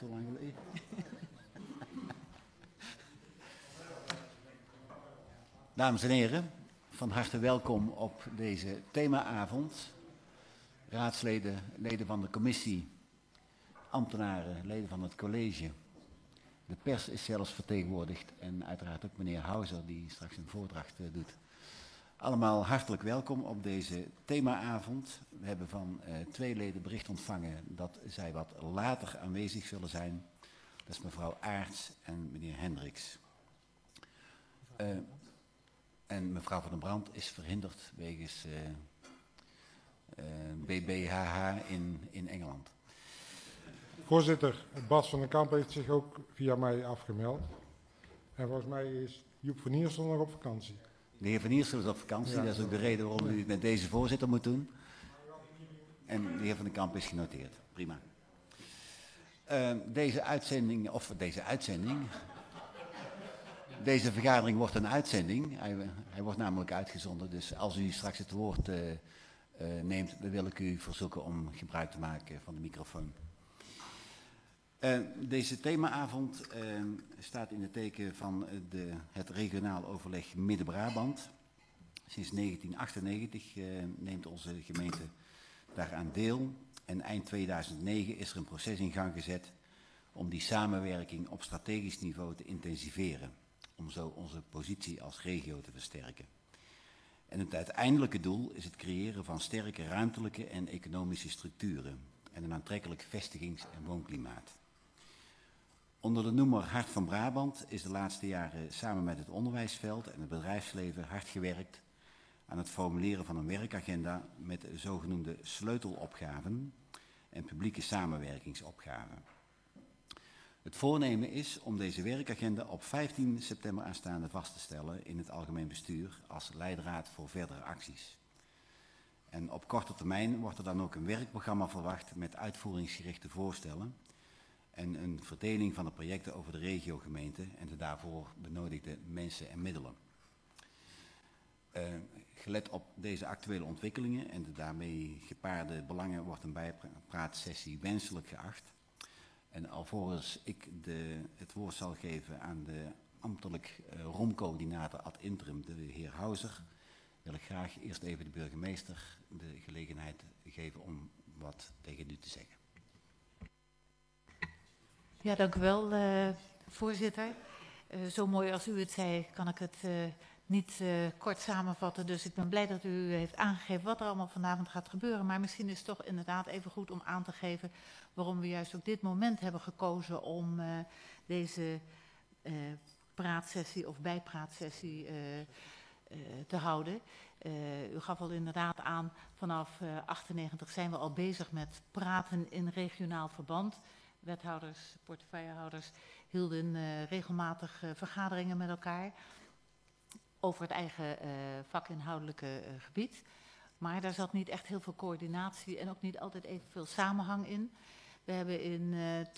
zo lang geleden. Dames en heren, van harte welkom op deze themaavond. Raadsleden, leden van de commissie, ambtenaren, leden van het college. De pers is zelfs vertegenwoordigd en uiteraard ook meneer Houser die straks een voordracht doet. Allemaal hartelijk welkom op deze themaavond. We hebben van 2 leden bericht ontvangen dat zij wat later aanwezig zullen zijn. Dat is mevrouw Aerts en meneer Hendricks. En mevrouw van den Brand is verhinderd wegens BBHH in Engeland. Voorzitter, Bas van den Kamp heeft zich ook via mij afgemeld. En volgens mij is Joep van Iersel nog op vakantie. De heer Van Iersel is op vakantie, ja. Dat is ook de reden waarom u het met deze voorzitter moet doen. En de heer Van den Kamp is genoteerd. Prima. Deze vergadering wordt een uitzending. Hij wordt namelijk uitgezonden, dus als u straks het woord neemt, dan wil ik u verzoeken om gebruik te maken van de microfoon. Deze themaavond staat in het teken van het regionaal overleg Midden-Brabant. Sinds 1998 neemt onze gemeente daaraan deel. En eind 2009 is er een proces in gang gezet om die samenwerking op strategisch niveau te intensiveren. Om zo onze positie als regio te versterken. En het uiteindelijke doel is het creëren van sterke ruimtelijke en economische structuren en een aantrekkelijk vestigings- en woonklimaat. Onder de noemer Hart van Brabant is de laatste jaren samen met het onderwijsveld en het bedrijfsleven hard gewerkt aan het formuleren van een werkagenda met zogenoemde sleutelopgaven en publieke samenwerkingsopgaven. Het voornemen is om deze werkagenda op 15 september aanstaande vast te stellen in het algemeen bestuur als leidraad voor verdere acties. En op korte termijn wordt er dan ook een werkprogramma verwacht met uitvoeringsgerichte voorstellen en een verdeling van de projecten over de regiogemeente en de daarvoor benodigde mensen en middelen. Gelet op deze actuele ontwikkelingen en de daarmee gepaarde belangen wordt een bijpraatsessie wenselijk geacht. En alvorens ik het woord zal geven aan de ambtelijk romcoördinator ad interim, de heer Houser, wil ik graag eerst even de burgemeester de gelegenheid geven om wat tegen u te zeggen. Ja, dank u wel, voorzitter. Zo mooi als u het zei, kan ik het niet kort samenvatten. Dus ik ben blij dat u heeft aangegeven wat er allemaal vanavond gaat gebeuren. Maar misschien is het toch inderdaad even goed om aan te geven waarom we juist ook dit moment hebben gekozen om deze praatsessie of bijpraatsessie te houden. U gaf al inderdaad aan, vanaf 1998 zijn we al bezig met praten in regionaal verband. Wethouders, portefeuillehouders hielden regelmatig vergaderingen met elkaar over het eigen vakinhoudelijke gebied. Maar daar zat niet echt heel veel coördinatie en ook niet altijd evenveel samenhang in. We hebben in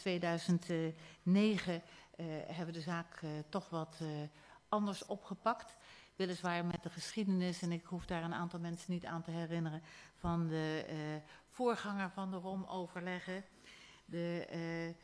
2009 hebben de zaak toch wat anders opgepakt. Weliswaar met de geschiedenis, en ik hoef daar een aantal mensen niet aan te herinneren, van de voorganger van de ROM-overleggen. De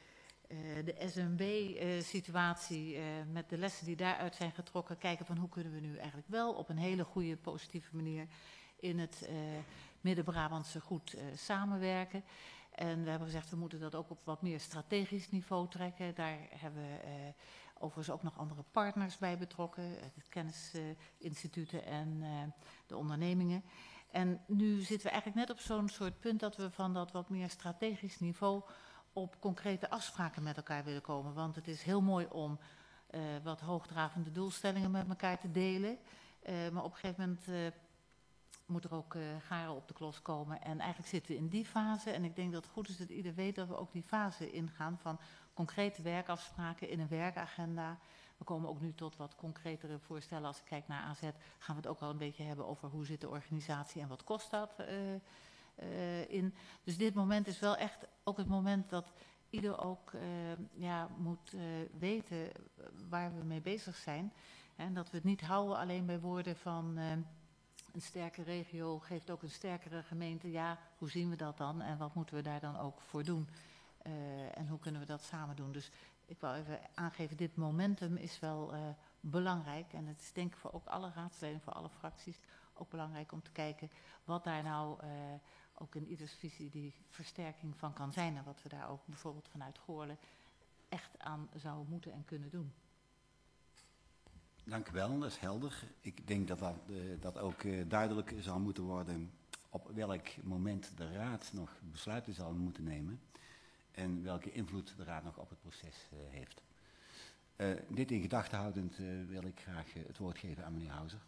SNB-situatie met de lessen die daaruit zijn getrokken. Kijken van hoe kunnen we nu eigenlijk wel op een hele goede, positieve manier in het Midden-Brabantse goed samenwerken. En we hebben gezegd we moeten dat ook op wat meer strategisch niveau trekken. Daar hebben we overigens ook nog andere partners bij betrokken. Het kennisinstituten en de ondernemingen. En nu zitten we eigenlijk net op zo'n soort punt dat we van dat wat meer strategisch niveau op concrete afspraken met elkaar willen komen. Want het is heel mooi om wat hoogdravende doelstellingen met elkaar te delen. Maar op een gegeven moment moet er ook garen op de klos komen. En eigenlijk zitten we in die fase. En ik denk dat het goed is dat ieder weet dat we ook die fase ingaan van concrete werkafspraken in een werkagenda. We komen ook nu tot wat concretere voorstellen. Als ik kijk naar AZ gaan we het ook wel een beetje hebben over hoe zit de organisatie en wat kost dat in. Dus dit moment is wel echt ook het moment dat ieder ook moet weten waar we mee bezig zijn. En dat we het niet houden alleen bij woorden van een sterke regio geeft ook een sterkere gemeente. Ja, hoe zien we dat dan en wat moeten we daar dan ook voor doen? En hoe kunnen we dat samen doen? Dus ik wil even aangeven, dit momentum is wel belangrijk. En het is denk ik voor ook alle raadsleden, voor alle fracties, ook belangrijk om te kijken wat daar nou ook in ieders visie die versterking van kan zijn. En wat we daar ook bijvoorbeeld vanuit Goorlen echt aan zouden moeten en kunnen doen. Dank u wel, dat is helder. Ik denk dat ook duidelijk zal moeten worden op welk moment de Raad nog besluiten zal moeten nemen en welke invloed de Raad nog op het proces heeft. Dit in gedachten houdend wil ik graag het woord geven aan meneer Houser.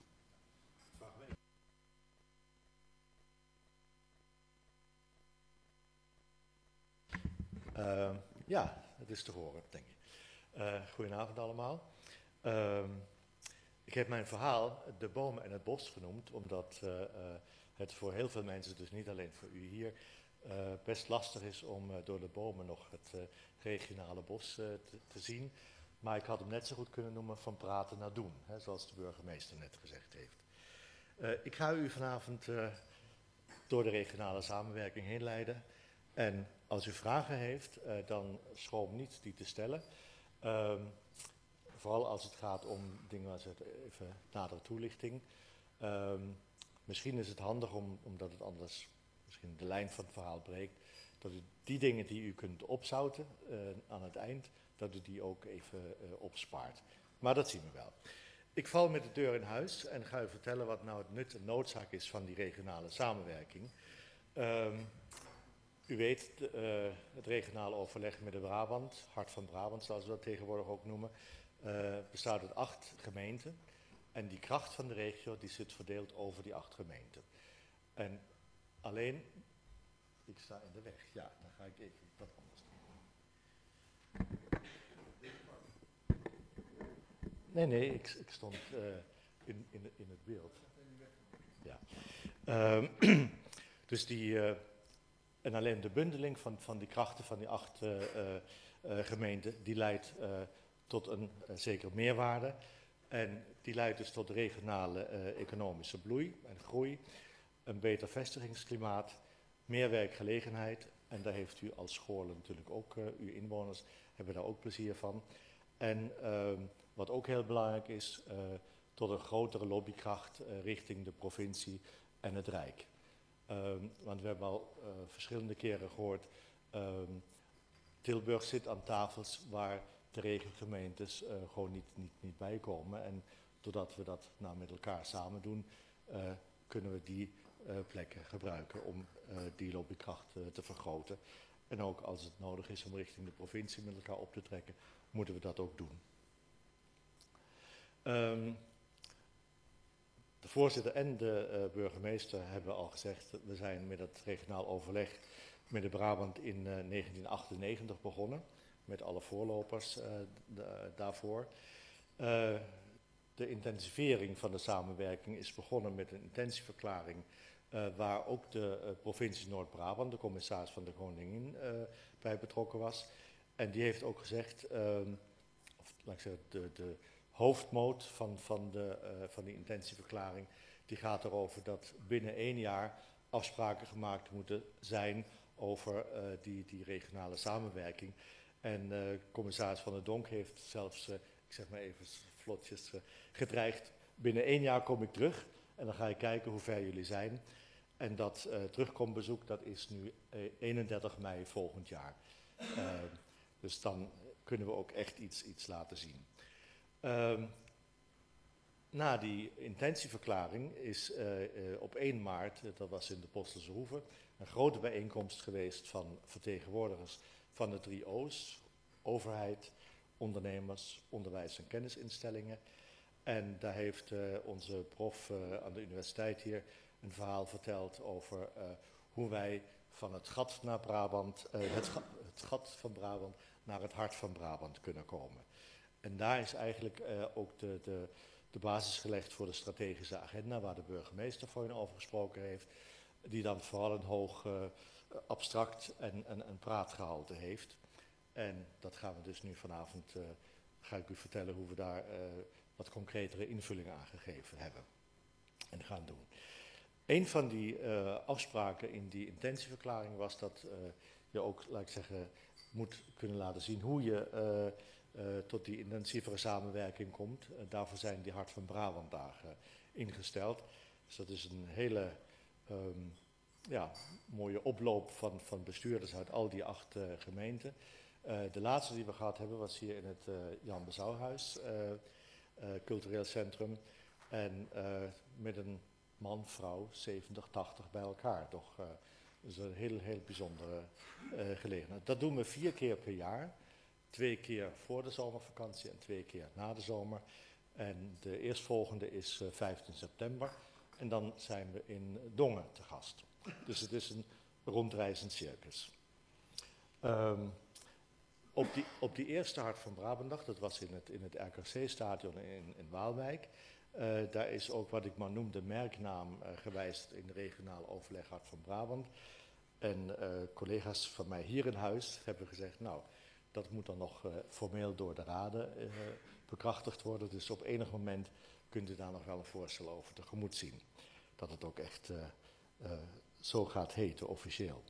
Ja, het is te horen, denk ik. Goedenavond allemaal. Ik heb mijn verhaal De bomen en het bos genoemd, omdat het voor heel veel mensen, dus niet alleen voor u hier, best lastig is om door de bomen nog het regionale bos te zien. Maar ik had hem net zo goed kunnen noemen van praten naar doen, hè, zoals de burgemeester net gezegd heeft. Ik ga u vanavond door de regionale samenwerking heen leiden. En als u vragen heeft, dan schroom niet die te stellen. Vooral als het gaat om dingen als even nadere toelichting. Misschien is het handig, omdat het anders misschien de lijn van het verhaal breekt, dat u die dingen die u kunt opzouten aan het eind, dat u die ook even opspaart. Maar dat zien we wel. Ik val met de deur in huis en ga u vertellen wat nou het nut en noodzaak is van die regionale samenwerking. U weet, het regionale overleg Midden-Brabant, Hart van Brabant zoals we dat tegenwoordig ook noemen, bestaat uit 8 gemeenten. En die kracht van de regio die zit verdeeld over die 8 gemeenten. En alleen, ik sta in de weg, ja, dan ga ik even wat anders doen. Nee, ik stond in het beeld. Ja. Dus en alleen de bundeling van die krachten van die 8 gemeenten, die leidt tot een zekere meerwaarde. En die leidt dus tot regionale economische bloei en groei, een beter vestigingsklimaat, meer werkgelegenheid. En daar heeft u als Goorlen natuurlijk ook, uw inwoners hebben daar ook plezier van. En wat ook heel belangrijk is, tot een grotere lobbykracht richting de provincie en het Rijk. Want we hebben al verschillende keren gehoord, Tilburg zit aan tafels waar de regiogemeentes gewoon niet bij komen. En doordat we dat nou met elkaar samen doen, kunnen we die plekken gebruiken om die lobbykracht te vergroten. En ook als het nodig is om richting de provincie met elkaar op te trekken, moeten we dat ook doen. De voorzitter en de burgemeester hebben al gezegd, we zijn met het regionaal overleg Midden-Brabant in 1998 begonnen, met alle voorlopers daarvoor. De intensivering van de samenwerking is begonnen met een intentieverklaring waar ook de provincie Noord-Brabant, de commissaris van de Koningin, bij betrokken was. En die heeft ook gezegd, laat ik zeggen, de hoofdmoot van die intentieverklaring, die gaat erover dat binnen 1 jaar afspraken gemaakt moeten zijn over die regionale samenwerking. En commissaris Van der Donk heeft zelfs, ik zeg maar even vlotjes, gedreigd, binnen 1 jaar kom ik terug en dan ga ik kijken hoe ver jullie zijn. En dat terugkombezoek, dat is nu 31 mei volgend jaar. Dus dan kunnen we ook echt iets laten zien. Na die intentieverklaring is op 1 maart, dat was in de Postelse Hoeve, een grote bijeenkomst geweest van vertegenwoordigers van de 3 O's, overheid, ondernemers, onderwijs- en kennisinstellingen. En daar heeft onze prof aan de universiteit hier een verhaal verteld over hoe wij van het gat naar Brabant, het gat van Brabant naar het hart van Brabant kunnen komen. En daar is eigenlijk ook de basis gelegd voor de strategische agenda, waar de burgemeester voorheen over gesproken heeft, die dan vooral een hoog abstract en praatgehalte heeft. En dat gaan we dus nu vanavond, ga ik u vertellen hoe we daar wat concretere invullingen aan gegeven hebben en gaan doen. Een van die afspraken in die intentieverklaring was dat je ook, laat ik zeggen, moet kunnen laten zien hoe je tot die intensievere samenwerking komt. Daarvoor zijn die Hart van Brabant dagen ingesteld. Dus dat is een hele mooie oploop van bestuurders uit al die 8 gemeenten. De laatste die we gehad hebben was hier in het Jan Bezouwhuis, cultureel centrum. En met een man, vrouw, 70, 80 bij elkaar. Toch is een heel bijzondere gelegenheid. Dat doen we 4 keer per jaar. 2 keer voor de zomervakantie en 2 keer na de zomer. En de eerstvolgende is 15 september. En dan zijn we in Dongen te gast. Dus het is een rondreizend circus. Op die eerste Hart van Brabantdag, dat was in het RKC-stadion in Waalwijk. Daar is ook wat ik maar noem de merknaam gewijzigd in regionaal overleg Hart van Brabant. En collega's van mij hier in huis hebben gezegd, nou, dat moet dan nog formeel door de raden bekrachtigd worden. Dus op enig moment kunt u daar nog wel een voorstel over tegemoet zien. Dat het ook echt zo gaat heten, officieel.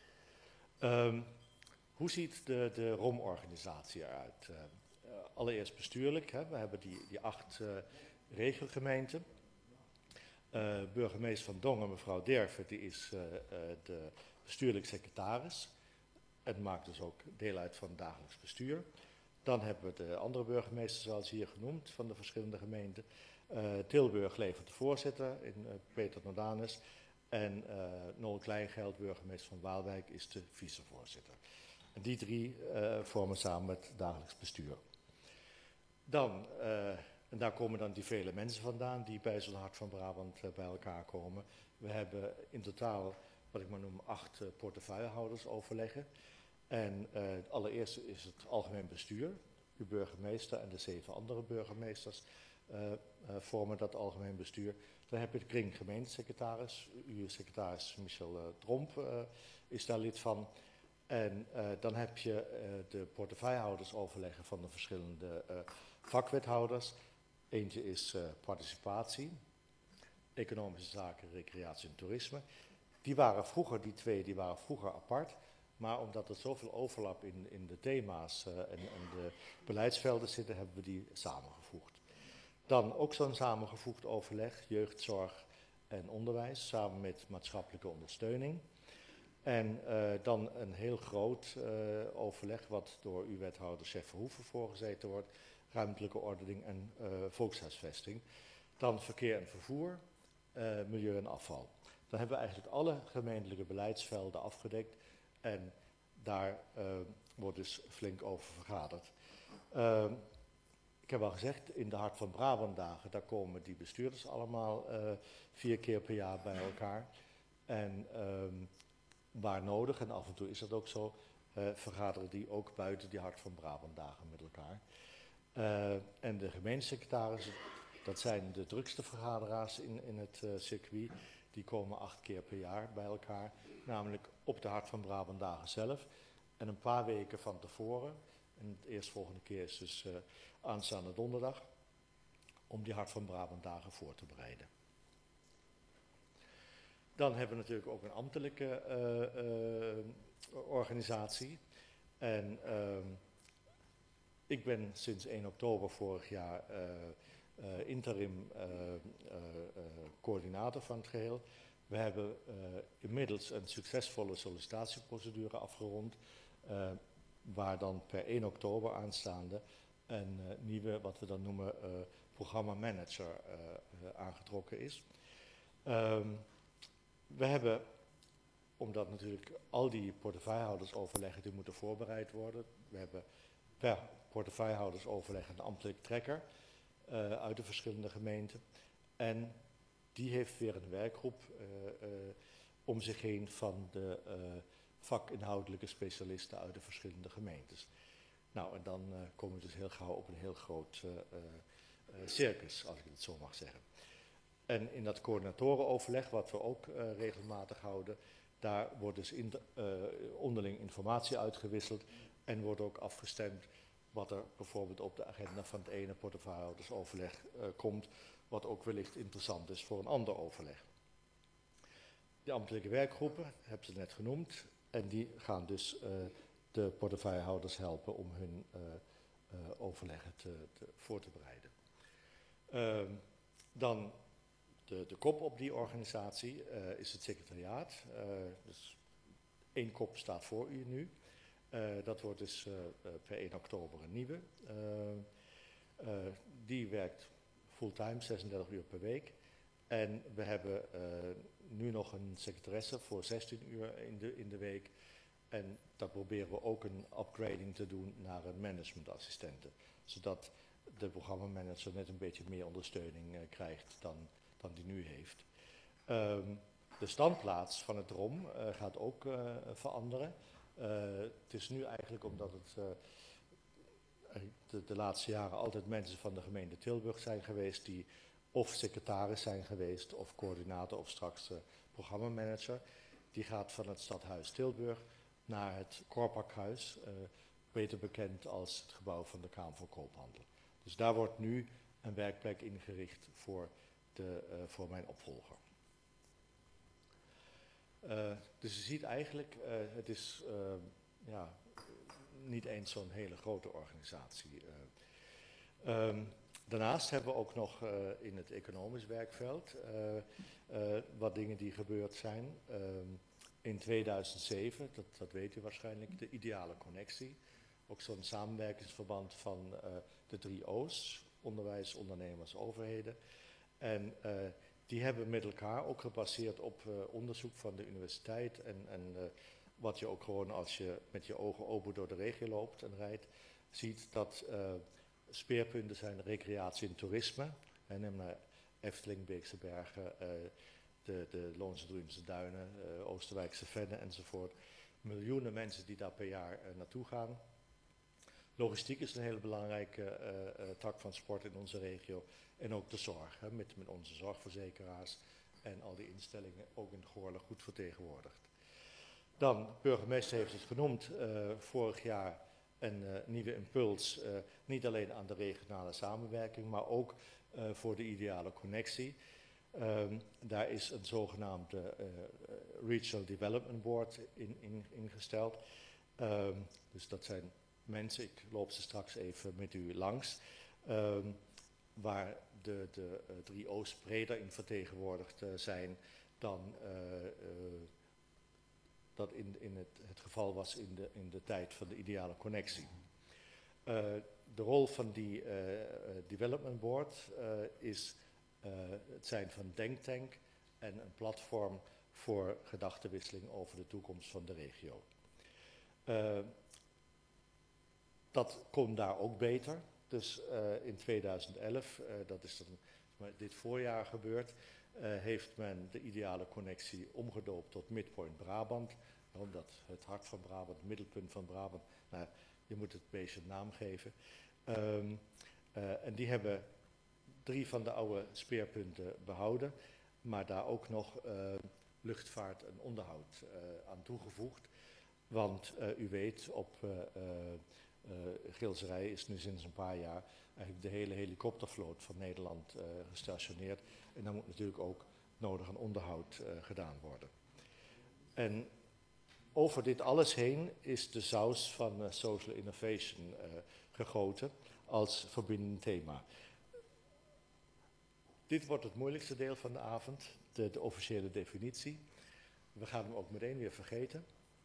Hoe ziet de ROM-organisatie eruit? Allereerst bestuurlijk. Hè. We hebben die 8 regelgemeenten. Burgemeester van Dongen, mevrouw Derven, die is de bestuurlijk secretaris. En maakt dus ook deel uit van het dagelijks bestuur. Dan hebben we de andere burgemeesters, zoals hier genoemd, van de verschillende gemeenten. Tilburg levert de voorzitter, Peter Nordanus. En Noel Kleingeld, burgemeester van Waalwijk, is de vicevoorzitter. En die 3 vormen samen het dagelijks bestuur. Dan, en daar komen dan die vele mensen vandaan die bij zo'n Hart van Brabant bij elkaar komen. We hebben in totaal, wat ik maar noem, 8 portefeuillehouders overleggen. En allereerst is het algemeen bestuur. Uw burgemeester en de 7 andere burgemeesters vormen dat algemeen bestuur. Dan heb je de kring gemeentesecretaris. Uw secretaris Michel Tromp is daar lid van. En dan heb je de portefeuillehouders overleggen van de verschillende vakwethouders. Eentje is participatie, economische zaken, recreatie en toerisme. Die 2 waren vroeger apart. Maar omdat er zoveel overlap in de thema's en de beleidsvelden zitten, hebben we die samengevoegd. Dan ook zo'n samengevoegd overleg, jeugdzorg en onderwijs, samen met maatschappelijke ondersteuning. En dan een heel groot overleg, wat door uw wethouder Chef Verhoeven voorgezeten wordt, ruimtelijke ordening en volkshuisvesting. Dan verkeer en vervoer, milieu en afval. Dan hebben we eigenlijk alle gemeentelijke beleidsvelden afgedekt. En daar wordt dus flink over vergaderd. Ik heb al gezegd, in de Hart van Brabant dagen, daar komen die bestuurders allemaal 4 keer per jaar bij elkaar. En waar nodig, en af en toe is dat ook zo, vergaderen die ook buiten die Hart van Brabant dagen met elkaar. En de gemeentesecretarissen, dat zijn de drukste vergaderaars in het circuit. Die komen 8 keer per jaar bij elkaar, namelijk op de Hart van Brabant dagen zelf. En een paar weken van tevoren, en de eerstvolgende keer is dus aanstaande donderdag, om die Hart van Brabant dagen voor te bereiden. Dan hebben we natuurlijk ook een ambtelijke organisatie. En ik ben sinds 1 oktober vorig jaar interim coördinator van het geheel. We hebben inmiddels een succesvolle sollicitatieprocedure afgerond, waar dan per 1 oktober aanstaande een nieuwe, wat we dan noemen, programmamanager aangetrokken is. We hebben, omdat natuurlijk al die portefeuillehoudersoverleggen die moeten voorbereid worden, we hebben per portefeuillehoudersoverleg een ambtelijk trekker uit de verschillende gemeenten. En die heeft weer een werkgroep om zich heen van de vakinhoudelijke specialisten uit de verschillende gemeentes. Nou, en dan komen we dus heel gauw op een heel groot circus, als ik het zo mag zeggen. En in dat coördinatorenoverleg, wat we ook regelmatig houden, daar wordt dus onderling informatie uitgewisseld en wordt ook afgestemd wat er bijvoorbeeld op de agenda van het ene portefeuillehoudersoverleg komt, wat ook wellicht interessant is voor een ander overleg. De ambtelijke werkgroepen, heb ze net genoemd, en die gaan dus de portefeuillehouders helpen om hun overleggen voor te bereiden. Dan de kop op die organisatie is het secretariaat. Dus 1 kop staat voor u nu. Dat wordt dus per 1 oktober een nieuwe. Die werkt fulltime, 36 uur per week. En we hebben nu nog een secretaresse voor 16 uur in de week. En daar proberen we ook een upgrading te doen naar een managementassistente. Zodat de programmamanager net een beetje meer ondersteuning krijgt dan die nu heeft. De standplaats van het ROM gaat ook veranderen. Het is nu eigenlijk omdat het de laatste jaren altijd mensen van de gemeente Tilburg zijn geweest die of secretaris zijn geweest of coördinator of straks programmamanager. Die gaat van het stadhuis Tilburg naar het Korpakhuis, beter bekend als het gebouw van de Kamer van Koophandel. Dus daar wordt nu een werkplek ingericht voor mijn opvolger. Dus je ziet eigenlijk, het is niet eens zo'n hele grote organisatie. Daarnaast hebben we ook nog in het economisch werkveld wat dingen die gebeurd zijn. In 2007, dat weet u waarschijnlijk, de ideale connectie. Ook zo'n samenwerkingsverband van de 3 O's, onderwijs, ondernemers, overheden. En die hebben met elkaar ook gebaseerd op onderzoek van de universiteit en wat je ook gewoon als je met je ogen open door de regio loopt en rijdt, ziet dat speerpunten zijn recreatie en toerisme. Neem maar Efteling, Beekse Bergen, de Loonse Druumse Duinen, Oosterwijkse Vennen enzovoort. Miljoenen mensen die daar per jaar naartoe gaan. Logistiek is een hele belangrijke tak van sport in onze regio. En ook de zorg, met onze zorgverzekeraars en al die instellingen ook in Goorle goed vertegenwoordigd. Dan, de burgemeester heeft het genoemd, vorig jaar een nieuwe impuls, niet alleen aan de regionale samenwerking, maar ook voor de ideale connectie. Daar is een zogenaamde Regional Development Board ingesteld. Dus dat zijn mensen, ik loop ze straks even met u langs, waar de 3 O's breder in vertegenwoordigd zijn dan dat in het geval was in de tijd van de ideale connectie. De rol van die Development Board is het zijn van denktank en een platform voor gedachtenwisseling over de toekomst van de regio. Dat kon daar ook beter. Dus in 2011, dat is dan dit voorjaar gebeurd, heeft men de ideale connectie omgedoopt tot Midpoint Brabant. Omdat het hart van Brabant, het middelpunt van Brabant, nou, je moet het beestje een naam geven. En die hebben 3 van de oude speerpunten behouden, maar daar ook nog luchtvaart en onderhoud aan toegevoegd. Want u weet, op Gilserij is nu sinds een paar jaar eigenlijk de hele helikoptervloot van Nederland gestationeerd. En daar moet natuurlijk ook nodig aan onderhoud gedaan worden. En over dit alles heen is de saus van social innovation gegoten als verbindend thema. Dit wordt het moeilijkste deel van de avond, de officiële definitie. We gaan hem ook meteen weer vergeten.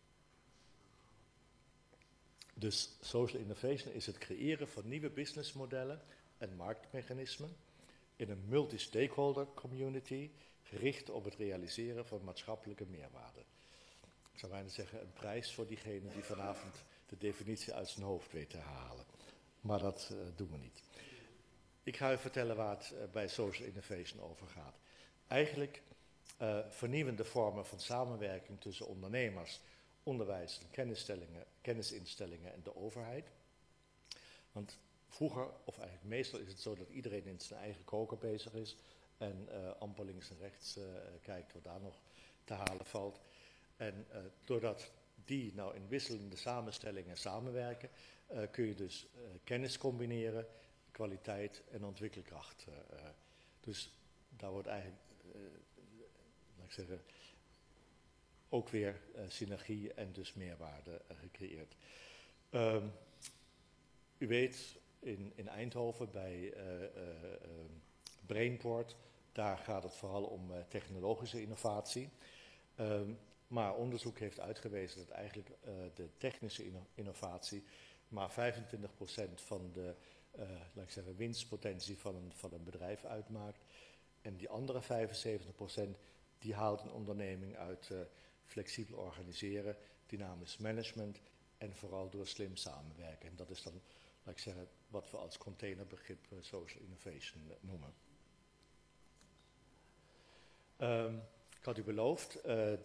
Dus social innovation is het creëren van nieuwe businessmodellen en marktmechanismen in een multi-stakeholder community gericht op het realiseren van maatschappelijke meerwaarde. Ik zou bijna zeggen een prijs voor diegene die vanavond de definitie uit zijn hoofd weet te halen. Maar dat doen we niet. Ik ga u vertellen waar het bij social innovation over gaat. Eigenlijk vernieuwende vormen van samenwerking tussen ondernemers, onderwijs en kennisinstellingen en de overheid. Want vroeger, of eigenlijk meestal is het zo dat iedereen in zijn eigen koker bezig is en amper links en rechts kijkt wat daar nog te halen valt. En doordat die nou in wisselende samenstellingen samenwerken, kun je dus kennis combineren, kwaliteit en ontwikkelkracht. Dus daar wordt eigenlijk, laat ik zeggen, ook weer synergie en dus meerwaarde gecreëerd. U weet, in Eindhoven bij Brainport, daar gaat het vooral om technologische innovatie. Maar onderzoek heeft uitgewezen dat eigenlijk de technische innovatie maar 25% van de laat ik zeggen, winstpotentie van een bedrijf uitmaakt. En die andere 75% die haalt een onderneming uit flexibel organiseren, dynamisch management en vooral door slim samenwerken. En dat is dan, laat ik zeggen, wat we als containerbegrip social innovation noemen. Ik had u beloofd,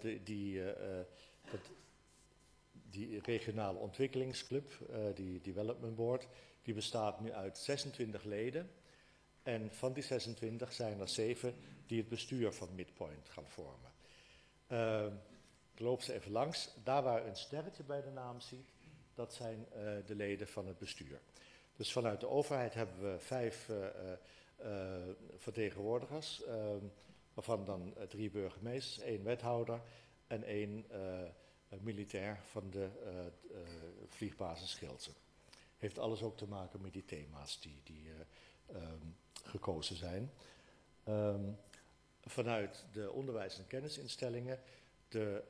die regionale ontwikkelingsclub, die Development Board, die bestaat nu uit 26 leden. En van die 26 zijn er 7 die het bestuur van Midpoint gaan vormen. Ik loop ze even langs. Daar waar u een sterretje bij de naam ziet, dat zijn de leden van het bestuur. Dus vanuit de overheid hebben we 5 vertegenwoordigers, waarvan dan 3 burgemeesters, 1 wethouder en 1 militair van de vliegbasis Schilze. Heeft alles ook te maken met die thema's die gekozen zijn. Vanuit de onderwijs- en kennisinstellingen de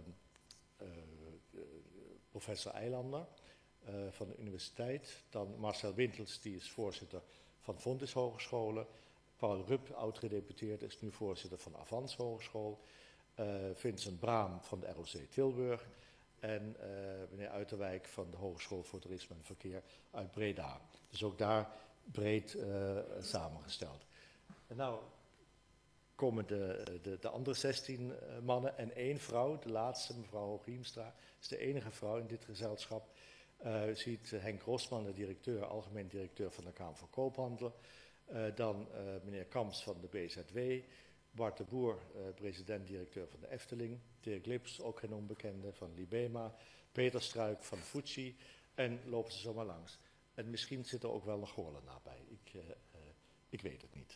professor Eilander van de universiteit. Dan Marcel Wintels, die is voorzitter van Fontys Hogescholen. Paul Rupp, oud-gedeputeerde, is nu voorzitter van Avans Hogeschool. Vincent Braam van de ROC Tilburg. En meneer Uiterwijk van de Hogeschool voor Toerisme en Verkeer uit Breda. Dus ook daar breed samengesteld. En nou komen de andere 16 mannen en 1 vrouw, de laatste, mevrouw Hooghiemstra, is de enige vrouw in dit gezelschap. U ziet Henk Rosman, de directeur, algemeen directeur van de Kamer van Koophandel. Dan meneer Kamps van de BZW. Bart de Boer, president-directeur van de Efteling. Dirk Lips, ook geen onbekende, van Libema. Peter Struik van Fuji. En lopen ze zomaar langs. En misschien zit er ook wel een Goorlenaar bij. Ik weet het niet.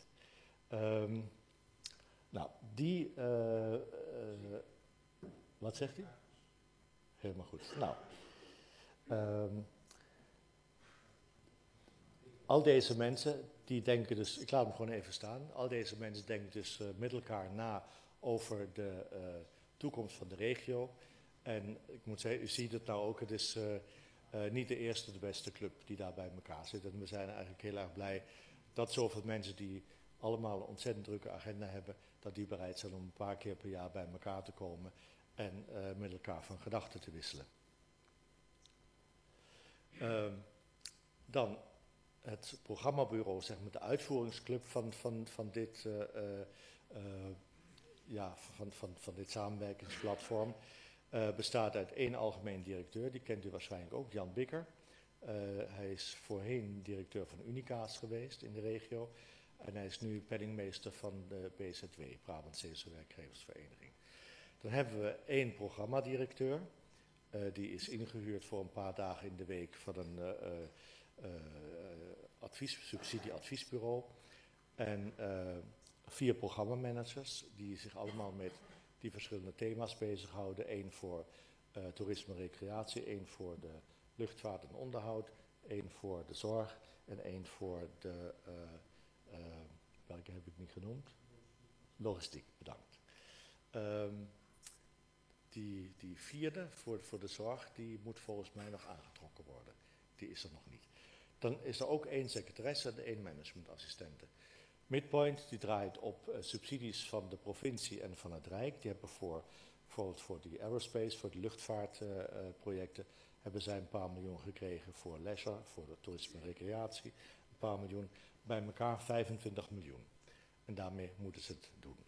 Nou, wat zegt u? Helemaal goed. Nou, al deze mensen, die denken dus, ik laat hem gewoon even staan. Al deze mensen denken dus met elkaar na over de toekomst van de regio. En ik moet zeggen, u ziet het nou ook, het is niet de eerste, de beste club die daar bij elkaar zit. En we zijn eigenlijk heel erg blij dat zoveel mensen die allemaal een ontzettend drukke agenda hebben, dat die bereid zijn om een paar keer per jaar bij elkaar te komen en met elkaar van gedachten te wisselen. Dan het programmabureau, zeg maar de uitvoeringsclub van dit samenwerkingsplatform, bestaat uit 1 algemeen directeur, die kent u waarschijnlijk ook, Jan Bikker. Hij is voorheen directeur van Unicaas geweest in de regio. En hij is nu penningmeester van de BZW, Brabant-Zeeuwse Werkgeversvereniging. Dan hebben we 1 programmadirecteur. Die is ingehuurd voor een paar dagen in de week van een subsidieadviesbureau. En 4 programmamanagers die zich allemaal met die verschillende thema's bezighouden. 1 voor toerisme en recreatie, 1 voor de luchtvaart en onderhoud, 1 voor de zorg en 1 voor de... welke heb ik niet genoemd? Logistiek, bedankt. Die 4e voor de zorg, die moet volgens mij nog aangetrokken worden. Die is er nog niet. Dan is er ook 1 secretaresse en 1 managementassistente. Midpoint die draait op subsidies van de provincie en van het Rijk. Die hebben bijvoorbeeld voor die aerospace, voor de luchtvaartprojecten, hebben zij een paar miljoen gekregen voor leisure, voor de toerisme en recreatie. Een paar miljoen, bij elkaar 25 miljoen. En daarmee moeten ze het doen.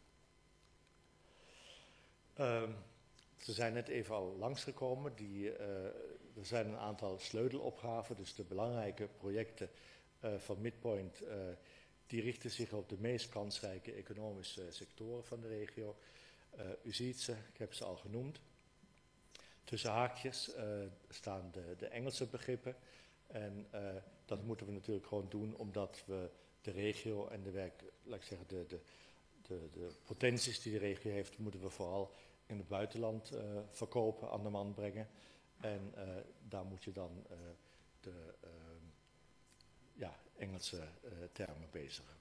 Ze zijn net even al langsgekomen. Er zijn een aantal sleutelopgaven, dus de belangrijke projecten van Midpoint, die richten zich op de meest kansrijke economische sectoren van de regio. U ziet ze, ik heb ze al genoemd. Tussen haakjes staan de Engelse begrippen. En dat moeten we natuurlijk gewoon doen, omdat we de regio en de potenties die de regio heeft, moeten we vooral in het buitenland verkopen, aan de man brengen. En daar moet je dan de Engelse termen bezigen.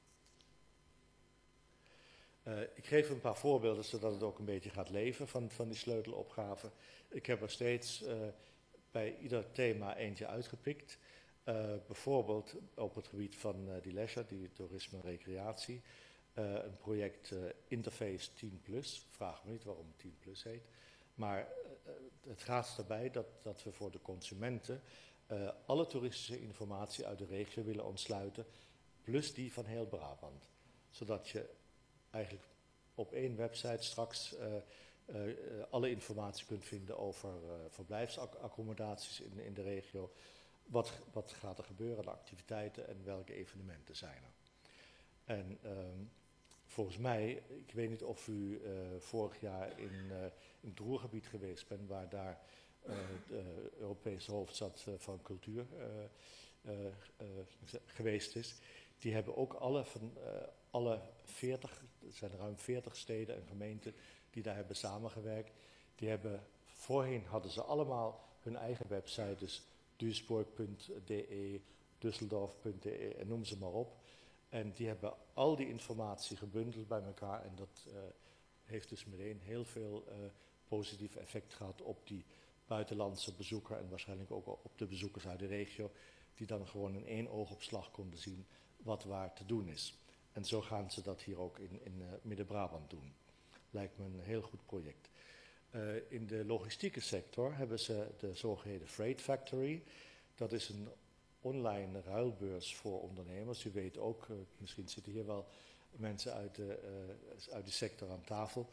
Ik geef een paar voorbeelden zodat het ook een beetje gaat leven van die sleutelopgaven. Ik heb er steeds bij ieder thema eentje uitgepikt. Bijvoorbeeld op het gebied van die leisure, die toerisme en recreatie. Een project Interface 10+. Vraag me niet waarom het 10+ heet. Maar het gaat erbij dat we voor de consumenten alle toeristische informatie uit de regio willen ontsluiten. Plus die van heel Brabant. Zodat je eigenlijk op één website straks alle informatie kunt vinden over verblijfsaccommodaties in de regio. Wat gaat er gebeuren, de activiteiten en welke evenementen zijn er. En volgens mij, ik weet niet of u vorig jaar in het Ruhrgebied geweest bent, waar daar de Europese hoofdstad van cultuur geweest is. Die hebben ook alle 40, er zijn ruim 40 steden en gemeenten die daar hebben samengewerkt. Voorheen hadden ze allemaal hun eigen website, dus duisburg.de, düsseldorf.de en noem ze maar op. En die hebben al die informatie gebundeld bij elkaar en dat heeft dus meteen heel veel positief effect gehad op die buitenlandse bezoeker en waarschijnlijk ook op de bezoekers uit de regio, die dan gewoon in één oogopslag konden zien wat waar te doen is. En zo gaan ze dat hier ook in Midden-Brabant doen. Lijkt me een heel goed project. In de logistieke sector hebben ze de zogeheten Freight Factory. Dat is een online ruilbeurs voor ondernemers. U weet ook, misschien zitten hier wel mensen uit de sector aan tafel.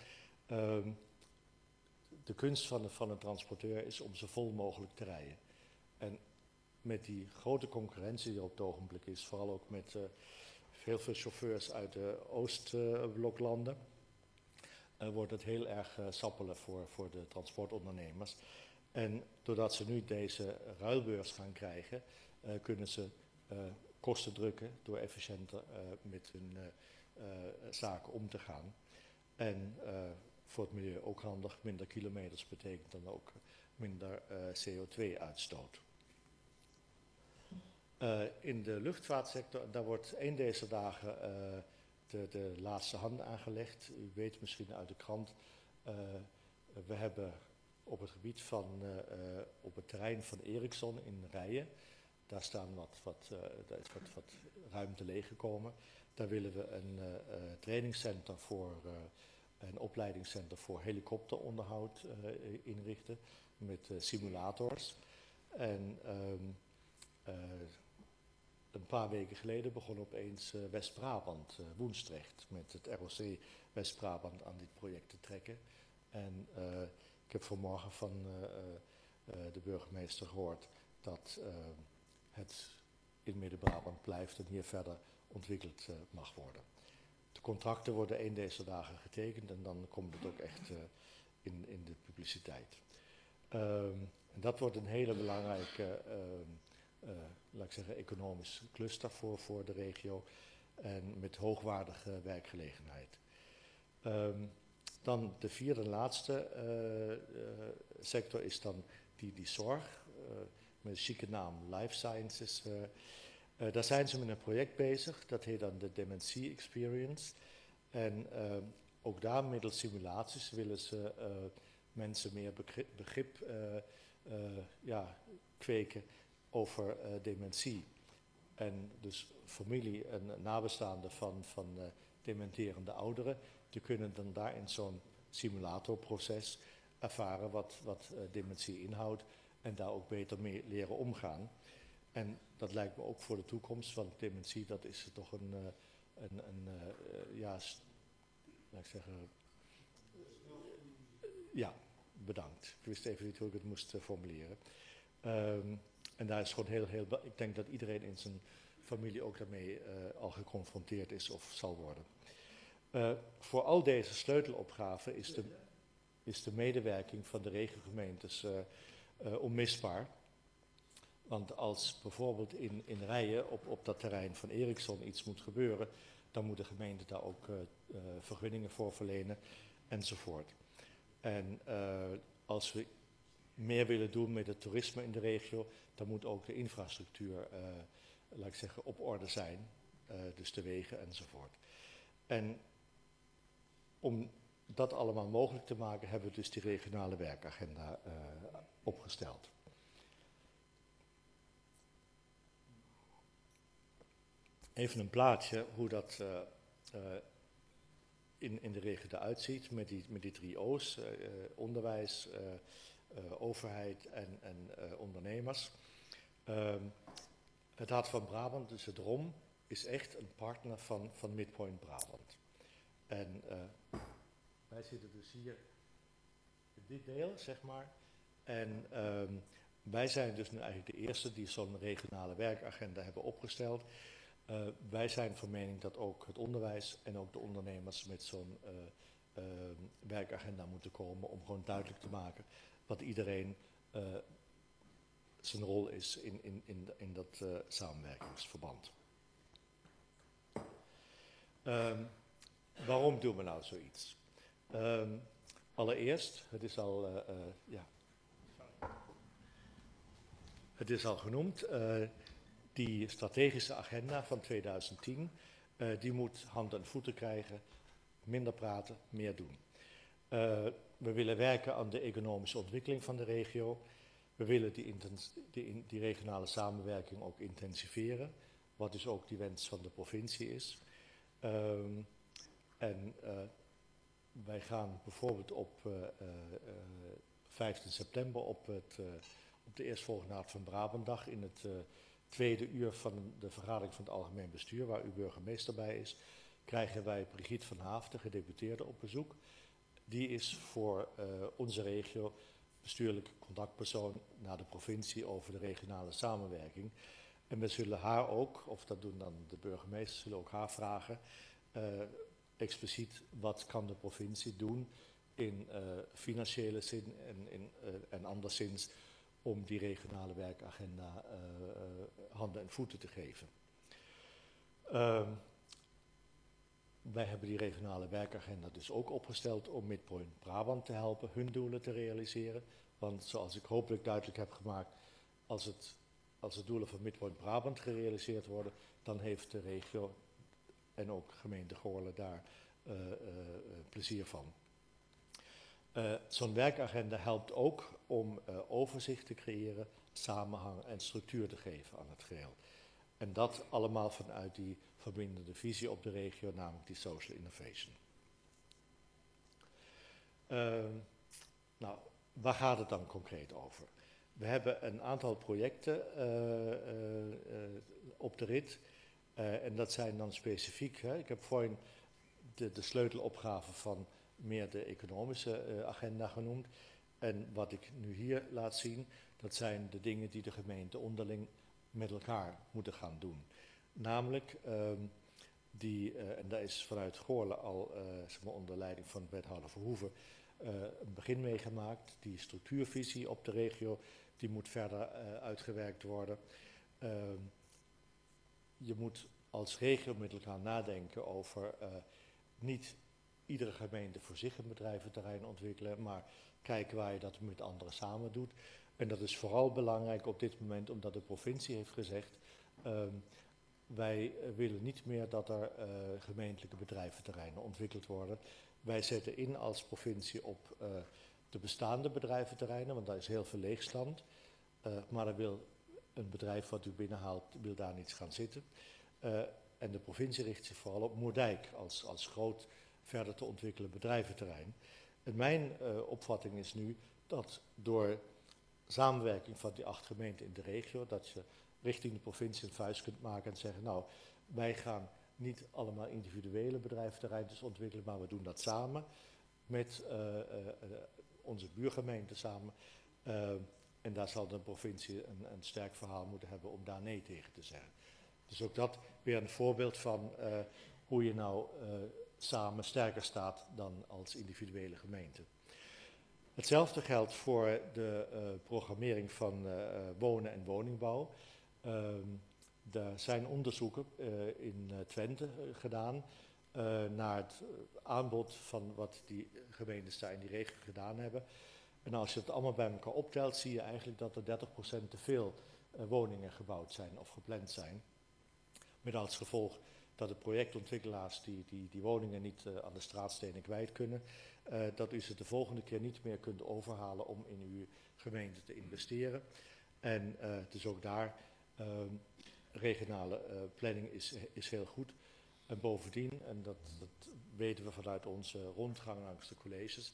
De kunst van een transporteur is om zo vol mogelijk te rijden. En met die grote concurrentie die op het ogenblik is, vooral ook met heel veel chauffeurs uit de Oostbloklanden, wordt het heel erg sappelen voor de transportondernemers. En doordat ze nu deze ruilbeurs gaan krijgen, kunnen ze kosten drukken door efficiënter met hun zaken om te gaan. En voor het milieu ook handig, minder kilometers betekent dan ook minder CO2-uitstoot. In de luchtvaartsector, daar wordt één deze dagen de laatste hand aangelegd. U weet misschien uit de krant, we hebben op het gebied van, op het terrein van Ericsson in Rijen, daar staan daar is wat ruimte leeggekomen. Daar willen we een trainingscentrum voor, een opleidingscentrum voor helikopteronderhoud inrichten met simulators. En een paar weken geleden begon opeens West-Brabant, Woensdrecht, met het ROC West-Brabant aan dit project te trekken. En ik heb vanmorgen van de burgemeester gehoord dat het in Midden-Brabant blijft en hier verder ontwikkeld mag worden. De contracten worden één deze dagen getekend en dan komt het ook echt in de publiciteit. En dat wordt een hele belangrijke, laat ik zeggen, economisch cluster voor de regio en met hoogwaardige werkgelegenheid. Dan de vierde en laatste sector is dan die zorg, met een chique naam Life Sciences. Daar zijn ze met een project bezig, dat heet dan de Dementie Experience. En ook daar middels simulaties willen ze mensen meer begrip kweken over dementie. En dus familie en nabestaanden van dementerende ouderen, die kunnen dan daar in zo'n simulatorproces ervaren wat dementie inhoudt en daar ook beter mee leren omgaan. En dat lijkt me ook voor de toekomst, want dementie, dat is toch laat ik zeggen, ja, bedankt. Ik wist even niet hoe ik het moest formuleren. En daar is gewoon ik denk dat iedereen in zijn familie ook daarmee al geconfronteerd is of zal worden. Voor al deze sleutelopgaven is de medewerking van de regiogemeentes onmisbaar. Want als bijvoorbeeld in Rijen op dat terrein van Ericsson iets moet gebeuren, dan moet de gemeente daar ook vergunningen voor verlenen enzovoort. En als we meer willen doen met het toerisme in de regio, dan moet ook de infrastructuur, laat ik zeggen, op orde zijn. Dus de wegen enzovoort. En om dat allemaal mogelijk te maken, hebben we dus die regionale werkagenda opgesteld. Even een plaatje hoe dat in de regio eruit ziet met die 3 O's, onderwijs, overheid en ondernemers. Het Hart van Brabant, dus het ROM, is echt een partner van Midpoint Brabant. En wij zitten dus hier in dit deel, zeg maar. En wij zijn dus nu eigenlijk de eerste die zo'n regionale werkagenda hebben opgesteld. Wij zijn van mening dat ook het onderwijs en ook de ondernemers met zo'n werkagenda moeten komen om gewoon duidelijk te maken wat iedereen zijn rol is in dat samenwerkingsverband. Waarom doen we nou zoiets? Allereerst, het is al genoemd, die strategische agenda van 2010, die moet hand en voeten krijgen, minder praten, meer doen. We willen werken aan de economische ontwikkeling van de regio. We willen die regionale samenwerking ook intensiveren, wat dus ook die wens van de provincie is. Wij gaan bijvoorbeeld op 15 september op de eerstvolgende Hart van Brabantdag in het tweede uur van de vergadering van het Algemeen Bestuur, waar uw burgemeester bij is, krijgen wij Brigitte van Haafden, de gedeputeerde, op bezoek. Die is voor onze regio bestuurlijke contactpersoon naar de provincie over de regionale samenwerking. En we zullen haar ook, of dat doen dan de burgemeesters, zullen ook haar vragen, expliciet wat kan de provincie doen in financiële zin en anderszins om die regionale werkagenda handen en voeten te geven. Wij hebben die regionale werkagenda dus ook opgesteld om Midpoint Brabant te helpen hun doelen te realiseren. Want zoals ik hopelijk duidelijk heb gemaakt, als de doelen van Midpoint Brabant gerealiseerd worden, dan heeft de regio en ook gemeente Goorlen daar plezier van. Zo'n werkagenda helpt ook om overzicht te creëren, samenhang en structuur te geven aan het geheel. En dat allemaal vanuit die verbindende visie op de regio, namelijk die social innovation. Nou, waar gaat het dan concreet over? We hebben een aantal projecten op de rit. En dat zijn dan specifiek, ik heb voorheen de sleutelopgave van meer de economische agenda genoemd. En wat ik nu hier laat zien, dat zijn de dingen die de gemeente onderling met elkaar moeten gaan doen. Namelijk, en daar is vanuit Goorlen al zeg maar onder leiding van wethouder Verhoeven een begin mee gemaakt. Die structuurvisie op de regio, die moet verder uitgewerkt worden. Je moet als regio met elkaar nadenken over niet iedere gemeente voor zich een bedrijventerrein ontwikkelen, maar kijken waar je dat met anderen samen doet. En dat is vooral belangrijk op dit moment omdat de provincie heeft gezegd, wij willen niet meer dat er gemeentelijke bedrijventerreinen ontwikkeld worden. Wij zetten in als provincie op de bestaande bedrijventerreinen, want daar is heel veel leegstand. Maar dan wil een bedrijf wat u binnenhaalt, wil daar niet gaan zitten. En de provincie richt zich vooral op Moerdijk als groot verder te ontwikkelen bedrijventerrein. En mijn opvatting is nu dat door samenwerking van die 8 gemeenten in de regio, dat je richting de provincie een vuist kunt maken en zeggen, nou, wij gaan niet allemaal individuele bedrijventerreinen ontwikkelen, maar we doen dat samen met onze buurgemeenten samen. En daar zal de provincie een sterk verhaal moeten hebben om daar nee tegen te zeggen. Dus ook dat weer een voorbeeld van hoe je nou samen sterker staat dan als individuele gemeente. Hetzelfde geldt voor de programmering van wonen en woningbouw. Er zijn onderzoeken in Twente gedaan naar het aanbod van wat die gemeentes daar in die regio gedaan hebben. En als je het allemaal bij elkaar optelt, zie je eigenlijk dat er 30% te veel woningen gebouwd zijn of gepland zijn. Met als gevolg dat de projectontwikkelaars die woningen niet aan de straatstenen kwijt kunnen, dat u ze de volgende keer niet meer kunt overhalen om in uw gemeente te investeren. En dus ook daar, regionale planning is heel goed. En bovendien, en dat weten we vanuit onze rondgang langs de colleges,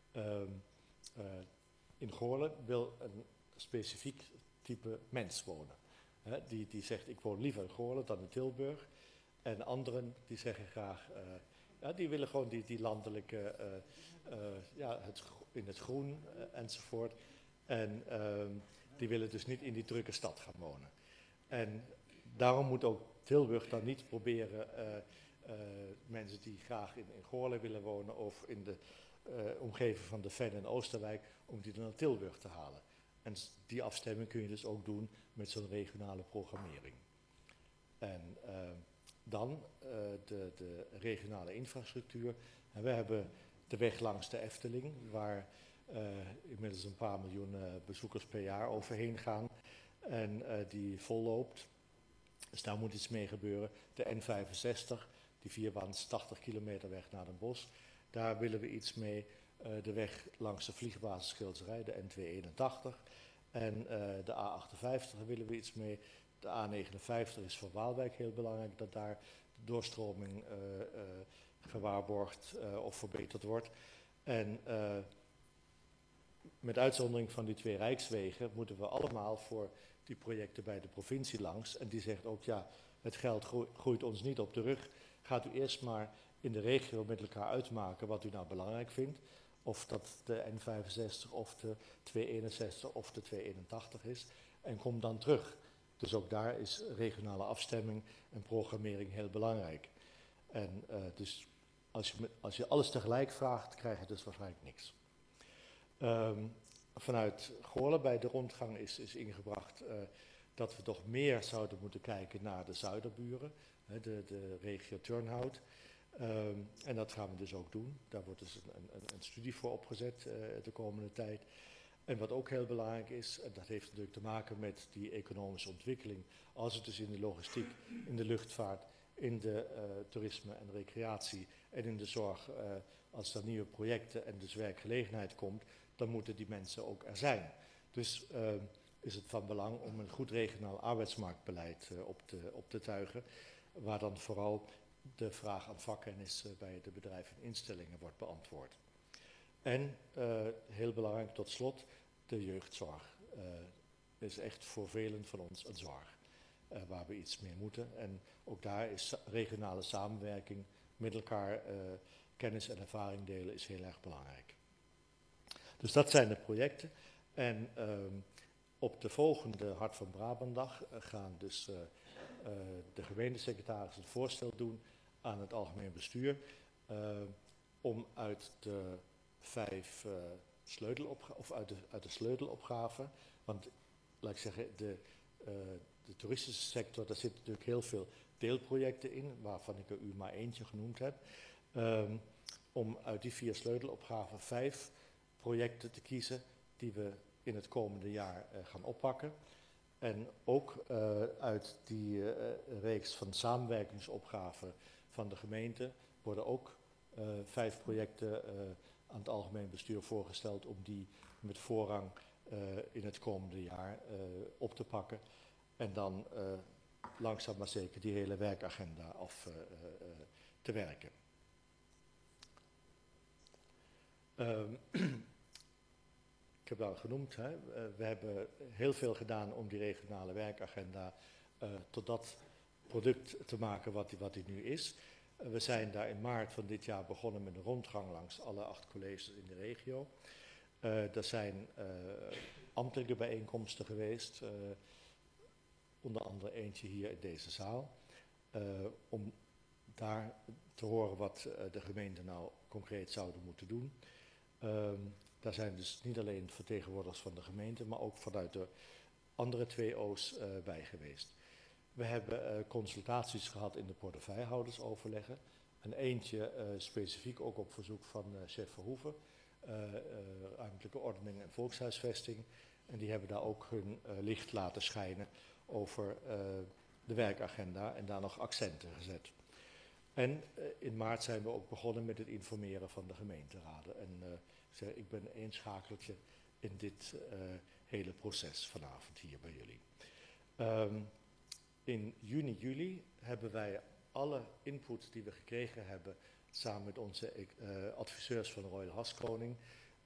in Goorlen wil een specifiek type mens wonen. Die zegt, ik woon liever in Goorlen dan in Tilburg. En anderen die zeggen graag, die willen gewoon die landelijke, in het groen enzovoort. En die willen dus niet in die drukke stad gaan wonen. En daarom moet ook Tilburg dan niet proberen mensen die graag in Goorlen willen wonen of in de omgeving van de Ven en Oosterwijk, om die dan naar Tilburg te halen. En die afstemming kun je dus ook doen met zo'n regionale programmering. En dan de regionale infrastructuur. En we hebben de weg langs de Efteling, waar inmiddels een paar miljoen bezoekers per jaar overheen gaan. En die volloopt. Dus daar moet iets mee gebeuren. De N65, die 4-baans 80 kilometer weg naar Den Bosch. Daar willen we iets mee. De weg langs de vliegbasis Schilderij, de N281. En de A58, daar willen we iets mee. De A59 is voor Waalwijk heel belangrijk, dat daar de doorstroming gewaarborgd of verbeterd wordt. En met uitzondering van die 2 rijkswegen moeten we allemaal voor die projecten bij de provincie langs. En die zegt ook, ja, het geld groeit ons niet op de rug. Gaat u eerst maar in de regio met elkaar uitmaken wat u nou belangrijk vindt. Of dat de N65 of de 261 of de 281 is. En kom dan terug. Dus ook daar is regionale afstemming en programmering heel belangrijk. En dus als je alles tegelijk vraagt, krijg je dus waarschijnlijk niks. Vanuit Goorlen bij de rondgang is ingebracht dat we toch meer zouden moeten kijken naar de zuiderburen, de regio Turnhout. En dat gaan we dus ook doen. Daar wordt dus een studie voor opgezet de komende tijd. En wat ook heel belangrijk is, en dat heeft natuurlijk te maken met die economische ontwikkeling, als het dus in de logistiek, in de luchtvaart, in de toerisme en recreatie en in de zorg, als er nieuwe projecten en dus werkgelegenheid komt, dan moeten die mensen ook er zijn. Dus is het van belang om een goed regionaal arbeidsmarktbeleid op te tuigen, waar dan vooral de vraag aan vakkennis bij de bedrijven en instellingen wordt beantwoord. En heel belangrijk tot slot, de jeugdzorg is echt voor velen van ons een zorg waar we iets mee moeten. En ook daar is regionale samenwerking met elkaar kennis en ervaring delen is heel erg belangrijk. Dus dat zijn de projecten. En op de volgende Hart van Brabantdag gaan dus de gemeentesecretaris een voorstel doen aan het algemeen bestuur om uit de 5 uit de sleutelopgaven, want laat ik zeggen, de toeristische sector, daar zitten natuurlijk heel veel deelprojecten in, waarvan ik er u maar eentje genoemd heb, om uit die 4 sleutelopgaven 5 projecten te kiezen die we in het komende jaar gaan oppakken. En ook uit die reeks van samenwerkingsopgaven van de gemeente worden ook 5 projecten aan het algemeen bestuur voorgesteld om die met voorrang in het komende jaar op te pakken. En dan langzaam maar zeker die hele werkagenda af te werken. Ik heb al genoemd, we hebben heel veel gedaan om die regionale werkagenda tot dat product te maken wat die nu is. We zijn daar in maart van dit jaar begonnen met een rondgang langs alle 8 colleges in de regio. Er zijn ambtelijke bijeenkomsten geweest, onder andere eentje hier in deze zaal, om daar te horen wat de gemeenten nou concreet zouden moeten doen. Daar zijn dus niet alleen vertegenwoordigers van de gemeente, maar ook vanuit de andere 2 O's bij geweest. We hebben consultaties gehad in de portefeuillehoudersoverleggen. En eentje specifiek ook op verzoek van chef Verhoeven, ruimtelijke ordening en volkshuisvesting. En die hebben daar ook hun licht laten schijnen over de werkagenda en daar nog accenten gezet. En in maart zijn we ook begonnen met het informeren van de gemeenteraden. En ik ben één schakeltje in dit hele proces vanavond hier bij jullie. In juni, juli hebben wij alle input die we gekregen hebben samen met onze adviseurs van Royal Haskoning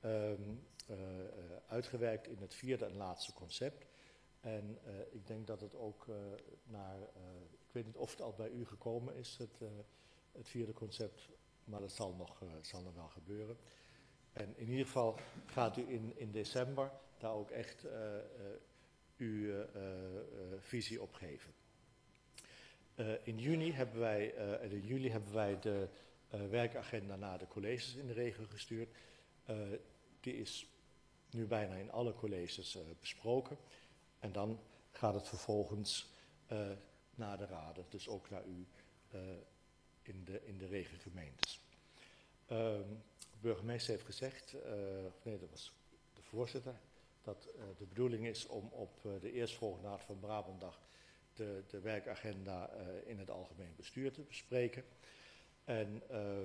uitgewerkt in het vierde en laatste concept. En ik denk dat het ook ik weet niet of het al bij u gekomen is, het vierde concept, maar dat zal nog wel gebeuren. En in ieder geval gaat u in december daar ook echt uw visie op geven. In juni hebben wij en in juli hebben wij de werkagenda naar de colleges in de regio gestuurd. Die is nu bijna in alle colleges besproken. En dan gaat het vervolgens naar de raden, dus ook naar u in de regiogemeentes. De burgemeester heeft gezegd, nee, dat was de voorzitter, dat de bedoeling is om op de eerstvolgende Raad van Brabantdag de werkagenda in het algemeen bestuur te bespreken. En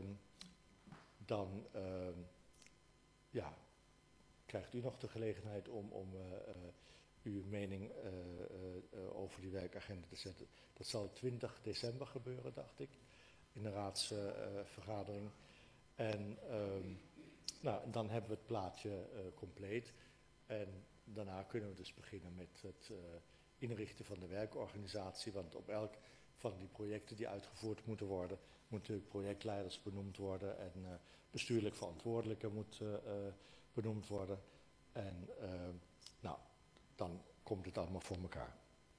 dan krijgt u nog de gelegenheid om uw mening over die werkagenda te zetten. Dat zal 20 december gebeuren, dacht ik, in de raadsvergadering. En dan hebben we het plaatje compleet. En daarna kunnen we dus beginnen met het inrichten van de werkorganisatie. Want op elk van die projecten die uitgevoerd moeten worden, moeten natuurlijk projectleiders benoemd worden en bestuurlijk verantwoordelijke moet benoemd worden. En dan komt het allemaal voor elkaar.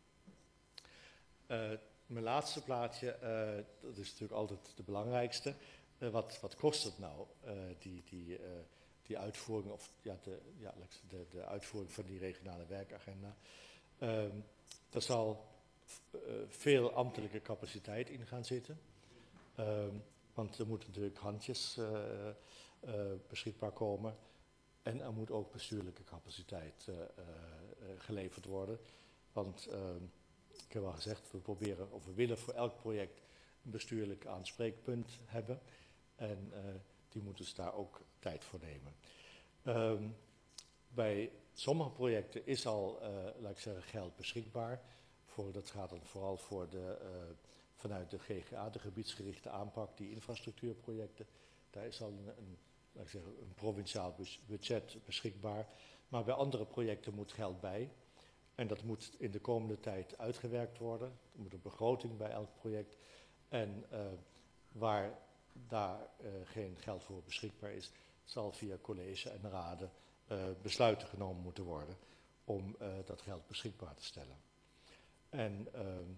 Mijn laatste plaatje, dat is natuurlijk altijd de belangrijkste. Wat kost het nou, die uitvoering, of de uitvoering van die regionale werkagenda? Daar zal veel ambtelijke capaciteit in gaan zitten. Want er moeten natuurlijk handjes beschikbaar komen. En er moet ook bestuurlijke capaciteit geleverd worden. Want ik heb al gezegd, we willen voor elk project een bestuurlijk aanspreekpunt hebben. En die moeten dus daar ook tijd voor nemen. Bij sommige projecten is al, laat ik zeggen, geld beschikbaar. Dat gaat dan vooral voor vanuit de GGA, de gebiedsgerichte aanpak, die infrastructuurprojecten. Daar is al een provinciaal budget beschikbaar. Maar bij andere projecten moet geld bij. En dat moet in de komende tijd uitgewerkt worden. Er moet een begroting bij elk project. En waar daar geen geld voor beschikbaar is, zal via college en raden besluiten genomen moeten worden om dat geld beschikbaar te stellen. En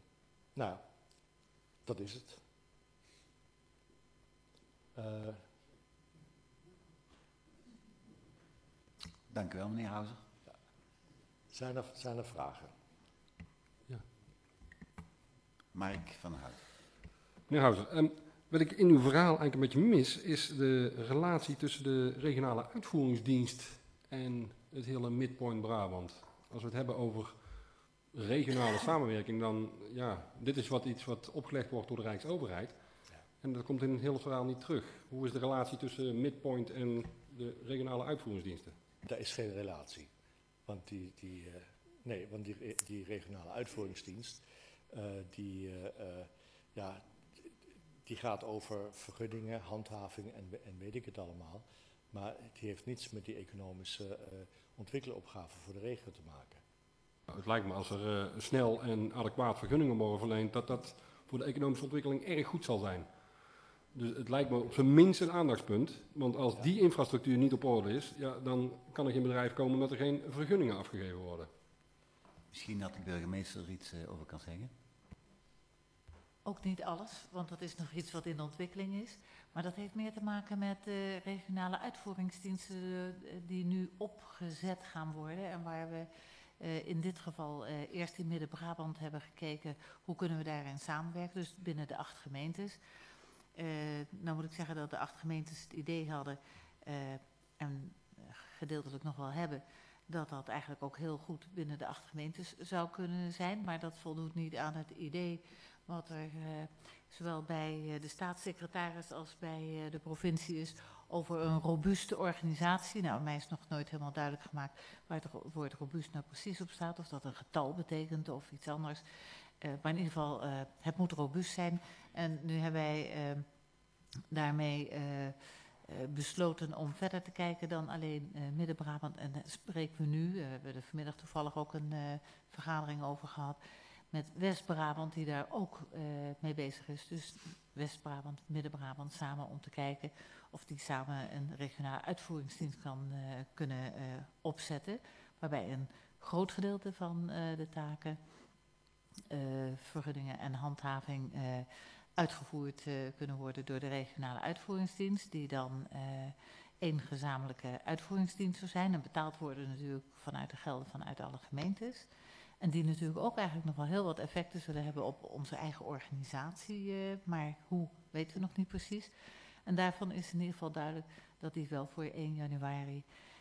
dat is het. Dank u wel, meneer Houser. Zijn er vragen? Ja. Mark van Hout. Meneer Houser, wat ik in uw verhaal eigenlijk een beetje mis, is de relatie tussen de regionale uitvoeringsdienst en het hele Midpoint Brabant. Als we het hebben over regionale samenwerking, dan dit is iets wat opgelegd wordt door de Rijksoverheid. Ja. En dat komt in het hele verhaal niet terug. Hoe is de relatie tussen Midpoint en de regionale uitvoeringsdiensten? Daar is geen relatie. Want die regionale uitvoeringsdienst, die gaat over vergunningen, handhaving en weet ik het allemaal. Maar die heeft niets met die economische ontwikkelopgave voor de regio te maken. Het lijkt me als er snel en adequaat vergunningen worden verleend, dat voor de economische ontwikkeling erg goed zal zijn. Dus het lijkt me op zijn minst een aandachtspunt. Want als die infrastructuur niet op orde is, dan kan er geen bedrijf komen dat er geen vergunningen afgegeven worden. Misschien dat de burgemeester er iets over kan zeggen. Ook niet alles, want dat is nog iets wat in de ontwikkeling is. Maar dat heeft meer te maken met de regionale uitvoeringsdiensten die nu opgezet gaan worden. En waar we in dit geval eerst in Midden-Brabant hebben gekeken hoe kunnen we daarin samenwerken. Dus binnen de 8 gemeentes. nou moet ik zeggen dat de 8 gemeentes het idee hadden, en gedeeltelijk nog wel hebben, dat dat eigenlijk ook heel goed binnen de 8 gemeentes zou kunnen zijn. Maar dat voldoet niet aan het idee wat er zowel bij de staatssecretaris als bij de provincie is over een robuuste organisatie. Nou, mij is nog nooit helemaal duidelijk gemaakt waar het woord robuust nou precies op staat. Of dat een getal betekent of iets anders. Maar in ieder geval, het moet robuust zijn. En nu hebben wij daarmee besloten om verder te kijken dan alleen Midden-Brabant. En daar spreken we nu, we hebben er vanmiddag toevallig ook een vergadering over gehad, met West-Brabant die daar ook mee bezig is. Dus West-Brabant, Midden-Brabant samen om te kijken of die samen een regionale uitvoeringsdienst kunnen opzetten. Waarbij een groot gedeelte van de taken, vergunningen en handhaving uitgevoerd kunnen worden door de regionale uitvoeringsdienst. Die dan één gezamenlijke uitvoeringsdienst zou zijn. En betaald worden natuurlijk vanuit de gelden vanuit alle gemeentes. En die natuurlijk ook eigenlijk nog wel heel wat effecten zullen hebben op onze eigen organisatie. Maar hoe, weten we nog niet precies. En daarvan is in ieder geval duidelijk dat die wel voor 1 januari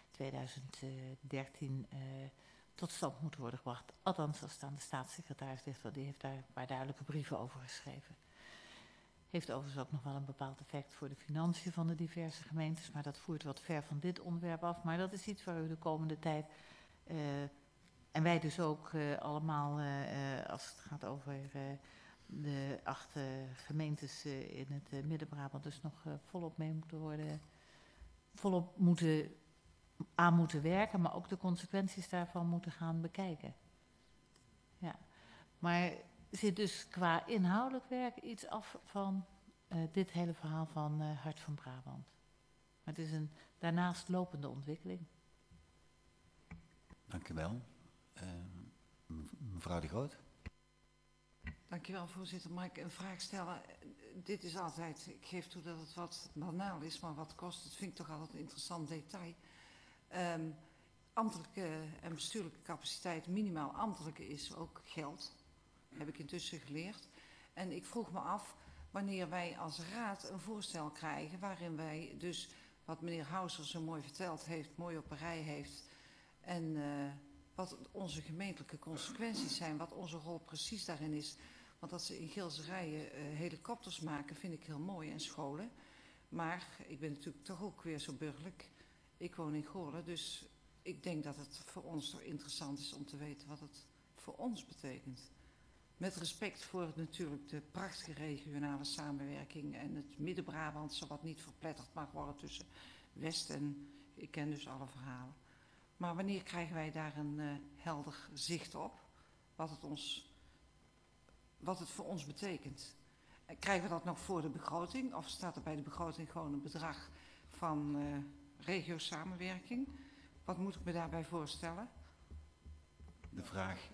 2013 tot stand moet worden gebracht. Althans, als het aan de staatssecretaris ligt, want die heeft daar een paar duidelijke brieven over geschreven. Heeft overigens ook nog wel een bepaald effect voor de financiën van de diverse gemeentes. Maar dat voert wat ver van dit onderwerp af. Maar dat is iets waar u de komende tijd, en wij dus ook allemaal, als het gaat over de 8 gemeentes in het Midden-Brabant, dus nog volop mee moeten worden, volop aan moeten werken, maar ook de consequenties daarvan moeten gaan bekijken. Ja, maar zit dus qua inhoudelijk werk iets af van dit hele verhaal van Hart van Brabant. Maar het is een daarnaast lopende ontwikkeling. Dank u wel. Mevrouw De Groot. Dank u wel, voorzitter. Mag ik een vraag stellen? Dit is altijd, ik geef toe dat het wat banaal is, maar wat kost, dat vind ik toch altijd een interessant detail. Ambtelijke en bestuurlijke capaciteit, minimaal ambtelijke, is ook geld. Heb ik intussen geleerd. En ik vroeg me af wanneer wij als raad een voorstel krijgen waarin wij dus, wat meneer Houser zo mooi verteld heeft, mooi op een rij heeft, en wat onze gemeentelijke consequenties zijn, wat onze rol precies daarin is. Want dat ze in Geelse rijen helikopters maken, vind ik heel mooi, en scholen. Maar ik ben natuurlijk toch ook weer zo burgerlijk. Ik woon in Goorlen, dus ik denk dat het voor ons toch interessant is om te weten wat het voor ons betekent. Met respect voor natuurlijk de prachtige regionale samenwerking en het Midden-Brabantse, wat niet verpletterd mag worden tussen West en, ik ken dus alle verhalen. Maar wanneer krijgen wij daar een helder zicht op, wat het voor ons betekent? Krijgen we dat nog voor de begroting, of staat er bij de begroting gewoon een bedrag van regio-samenwerking? Wat moet ik me daarbij voorstellen? De vraag.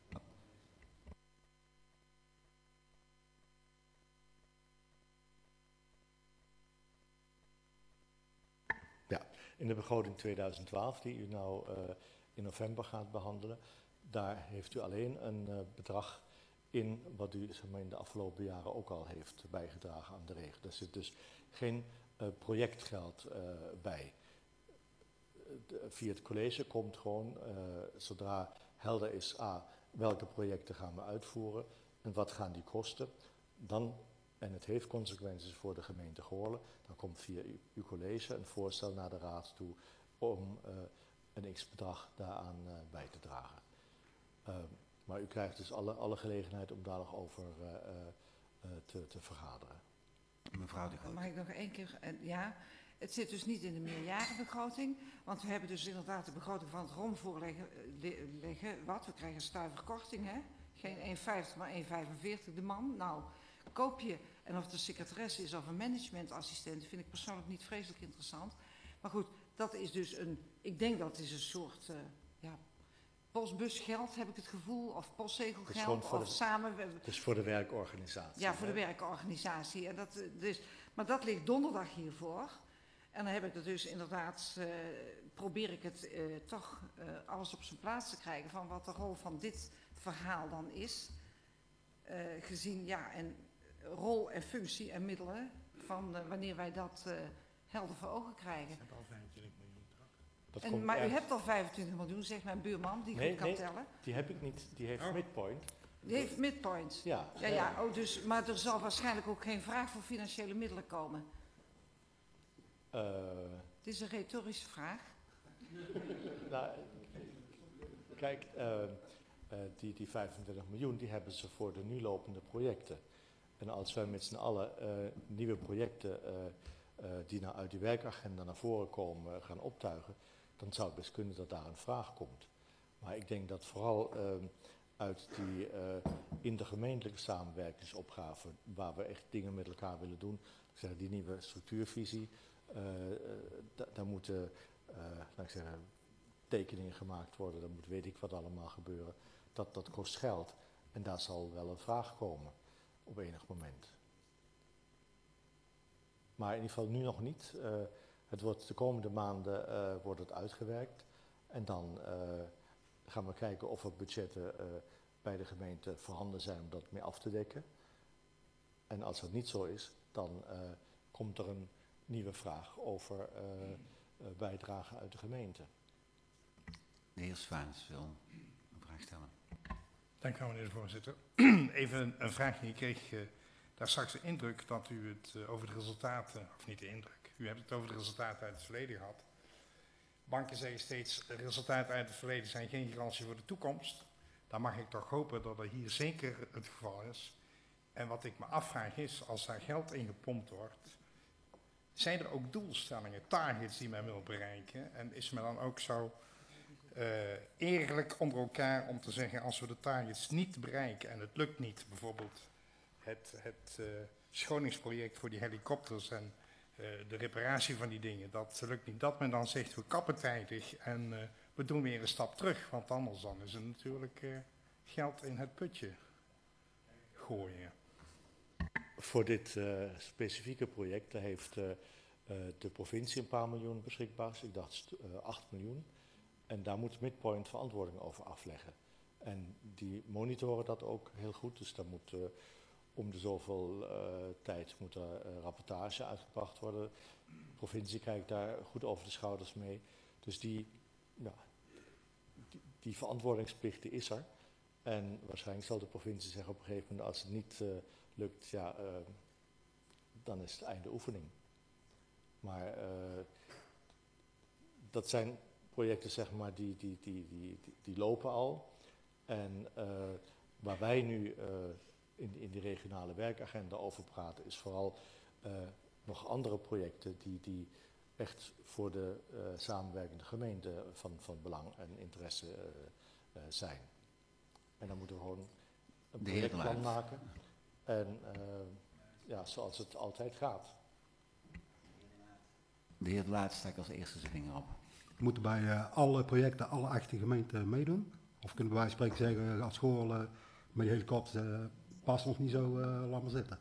Ja, in de begroting 2012, die u nou in november gaat behandelen, daar heeft u alleen een bedrag in wat u, zeg maar, in de afgelopen jaren ook al heeft bijgedragen aan de regio. Daar zit dus geen projectgeld bij. Via het college komt gewoon, zodra helder is, welke projecten gaan we uitvoeren en wat gaan die kosten, dan, en het heeft consequenties voor de gemeente Goorlen, dan komt via uw college een voorstel naar de raad toe om een x-bedrag daaraan bij te dragen. Maar u krijgt dus alle gelegenheid om daar nog over te vergaderen. Mevrouw De Groot. Mag ik nog één keer, ja, het zit dus niet in de meerjarenbegroting, want we hebben dus inderdaad de begroting van het ROM voorleggen, we krijgen een stuiverkorting, hè? Geen 1,50 maar 1,45 de man. Nou, koop je, en of het een secretaresse is of een managementassistent, vind ik persoonlijk niet vreselijk interessant. Maar goed, dat is dus ik denk dat het is een soort, postbusgeld, heb ik het gevoel, of postzegelgeld, of samen. Het is voor de werkorganisatie. Ja, voor de werkorganisatie. En maar dat ligt donderdag hiervoor. En dan heb ik het dus inderdaad, probeer ik het toch alles op zijn plaats te krijgen van wat de rol van dit verhaal dan is. Gezien, ja, en rol en functie en middelen van wanneer wij dat helder voor ogen krijgen. Dat Maar u ergens- hebt al 25 miljoen, zegt mijn buurman, die Nee, goed kan nee. tellen. Die heb ik niet, die heeft Midpoint. Die heeft midpoint. Ja, Ja, dus, maar er zal waarschijnlijk ook geen vraag voor financiële middelen komen. Het is een retorische vraag. Nou, kijk, die 25 miljoen die hebben ze voor de nu lopende projecten. En als wij met z'n allen nieuwe projecten die nou uit die werkagenda naar voren komen gaan optuigen, dan zou het best kunnen dat daar een vraag komt. Maar ik denk dat vooral uit die intergemeentelijke samenwerkingsopgave, waar we echt dingen met elkaar willen doen, ik zeg, die nieuwe structuurvisie, daar moeten laat ik zeggen, tekeningen gemaakt worden, daar moet weet ik wat allemaal gebeuren. Dat kost geld en daar zal wel een vraag komen op enig moment. Maar in ieder geval nu nog niet. Het wordt de komende maanden wordt het uitgewerkt en dan gaan we kijken of er budgetten bij de gemeente voorhanden zijn om dat mee af te dekken. En als dat niet zo is, dan komt er een nieuwe vraag over bijdragen uit de gemeente. De heer Zwaans wil een vraag stellen. Dank u wel, meneer de voorzitter. Even een vraagje. Ik kreeg daar straks de indruk dat u het over de resultaten, of niet de indruk, u hebt het over de resultaten uit het verleden gehad. Banken zeggen steeds, resultaten uit het verleden zijn geen garantie voor de toekomst. Dan mag ik toch hopen dat dat hier zeker het geval is. En wat ik me afvraag is, als daar geld in gepompt wordt, zijn er ook doelstellingen, targets die men wil bereiken? En is men dan ook zo eerlijk onder elkaar om te zeggen, als we de targets niet bereiken en het lukt niet, bijvoorbeeld het schoningsproject voor die helikopters en de reparatie van die dingen, dat lukt niet, dat men dan zegt we kappen tijdig en we doen weer een stap terug, want anders dan is het natuurlijk geld in het putje gooien. Voor dit specifieke project heeft de provincie een paar miljoen beschikbaar, ik dacht 8 miljoen. En daar moet Midpoint verantwoording over afleggen. En die monitoren dat ook heel goed, dus daar moet om de zoveel tijd moet er rapportage uitgebracht worden. De provincie kijkt daar goed over de schouders mee. Dus die verantwoordingsplicht die is er. En waarschijnlijk zal de provincie zeggen op een gegeven moment, als het niet lukt, ja, dan is het einde oefening. Maar dat zijn projecten, zeg maar, die lopen al. En waar wij nu in die regionale werkagenda over praten, is vooral nog andere projecten die echt voor de samenwerkende gemeente van belang en interesse zijn. En dan moeten we gewoon een projectplan maken. En ja, zoals het altijd gaat. De heer De Laat stak als eerste zijn vinger op. Moeten bij alle projecten alle 18 gemeenten meedoen? Of kunnen we bij wijze van spreken zeggen, als school met de helikopter past ons niet zo, laat maar zitten?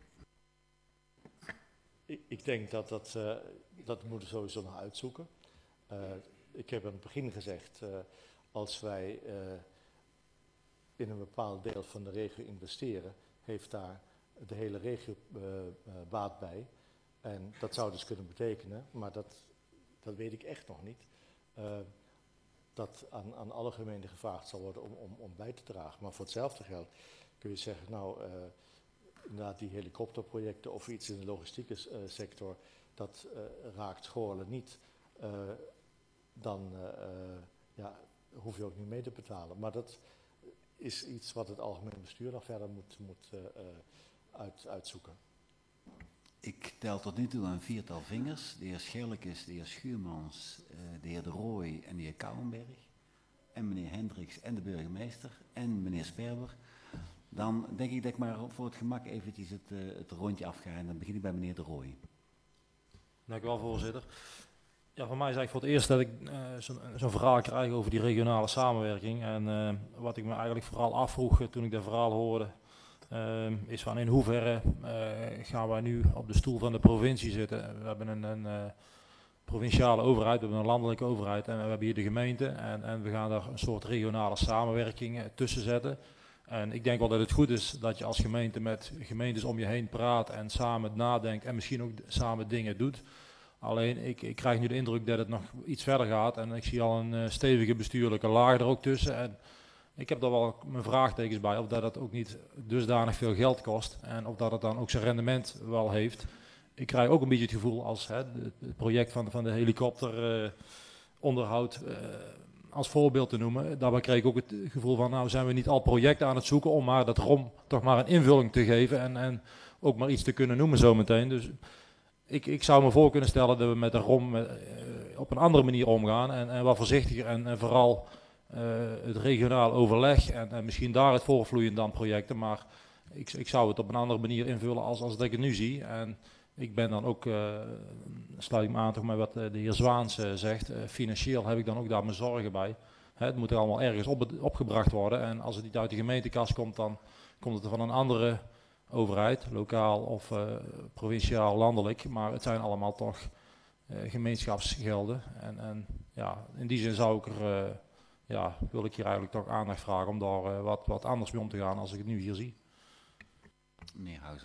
Ik denk dat moeten we sowieso nog uitzoeken. Ik heb aan het begin gezegd, als wij in een bepaald deel van de regio investeren, heeft daar de hele regio baat bij. En dat zou dus kunnen betekenen, maar dat weet ik echt nog niet, dat aan alle gemeenten gevraagd zal worden om bij te dragen. Maar voor hetzelfde geld kun je zeggen, nou, inderdaad die helikopterprojecten of iets in de logistieke sector, dat raakt Goorlen niet. Dan hoef je ook niet mee te betalen. Maar dat is iets wat het algemeen bestuur nog verder moet uitzoeken. Ik tel tot nu toe een 4-tal vingers. De heer Schelkes, de heer Schuurmans, de heer De Rooij en de heer Kouwenberg. En meneer Hendricks en de burgemeester en meneer Sperber. Dan denk ik dat ik maar voor het gemak eventjes het rondje afga. En dan begin ik bij meneer De Rooij. Dank u wel, voorzitter. Ja, voor mij is eigenlijk voor het eerst dat ik zo'n verhaal krijg over die regionale samenwerking. En wat ik me eigenlijk vooral afvroeg toen ik dat verhaal hoorde, is van in hoeverre gaan wij nu op de stoel van de provincie zitten. We hebben een provinciale overheid, we hebben een landelijke overheid en we hebben hier de gemeente. En we gaan daar een soort regionale samenwerking tussen zetten. En ik denk wel dat het goed is dat je als gemeente met gemeentes om je heen praat en samen nadenkt en misschien ook samen dingen doet. Alleen ik krijg nu de indruk dat het nog iets verder gaat en ik zie al een stevige bestuurlijke laag er ook tussen. En ik heb daar wel mijn vraagtekens bij of dat het ook niet dusdanig veel geld kost en of dat het dan ook zijn rendement wel heeft. Ik krijg ook een beetje het gevoel als het project van de helikopteronderhoud als voorbeeld te noemen. Daarbij kreeg ik ook het gevoel van nou zijn we niet al projecten aan het zoeken om maar dat ROM toch maar een invulling te geven en ook maar iets te kunnen noemen zometeen. Dus ik zou me voor kunnen stellen dat we met de ROM op een andere manier omgaan en wat voorzichtiger en vooral het regionaal overleg en misschien daar het voorvloeien dan projecten, maar ik zou het op een andere manier invullen als dat ik het nu zie. En ik ben dan ook, sluit ik me aan toch met wat de heer Zwaans zegt, financieel heb ik dan ook daar mijn zorgen bij. Het moet er allemaal ergens opgebracht worden en als het niet uit de gemeentekas komt, dan komt het van een andere overheid, lokaal of provinciaal, landelijk, maar het zijn allemaal toch gemeenschapsgelden. En ja, in die zin zou ik wil ik hier eigenlijk toch aandacht vragen om daar wat anders mee om te gaan als ik het nu hier zie. Meneer Houser.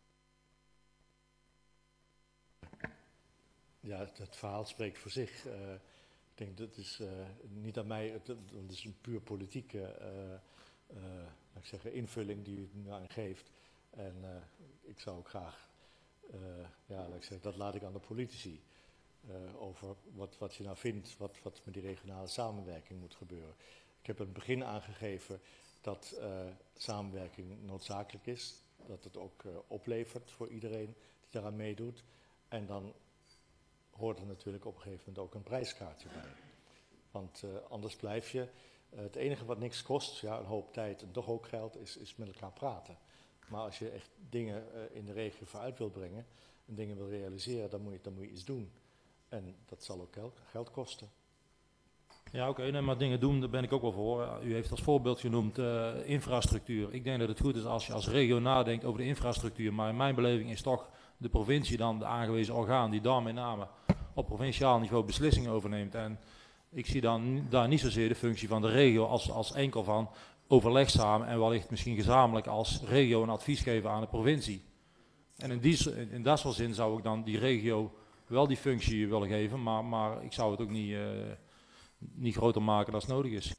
Ja, het verhaal spreekt voor zich. Ik denk dat is niet aan mij, dat is een puur politieke laat ik zeggen, invulling die u nu aan geeft. En ik zou ook graag, laat ik zeggen, dat laat ik aan de politici. Over wat je nou vindt, wat met die regionale samenwerking moet gebeuren. Ik heb in het begin aangegeven dat samenwerking noodzakelijk is. Dat het ook oplevert voor iedereen die daaraan meedoet. En dan hoort er natuurlijk op een gegeven moment ook een prijskaartje bij. Want anders blijf je. Het enige wat niks kost, ja, een hoop tijd en toch ook geld, is met elkaar praten. Maar als je echt dingen in de regio vooruit wil brengen en dingen wil realiseren, dan moet je iets doen. En dat zal ook geld kosten. Ja, oké, maar dingen doen, daar ben ik ook wel voor. U heeft als voorbeeld genoemd infrastructuur. Ik denk dat het goed is als je als regio nadenkt over de infrastructuur. Maar in mijn beleving is toch de provincie dan de aangewezen orgaan die daar met name op provinciaal niveau beslissingen overneemt. En ik zie dan daar niet zozeer de functie van de regio als enkel van overleg samen en wellicht misschien gezamenlijk als regio een advies geven aan de provincie. En in dat soort zin zou ik dan die regio wel die functie willen geven, maar ik zou het ook niet groter maken dan het nodig is.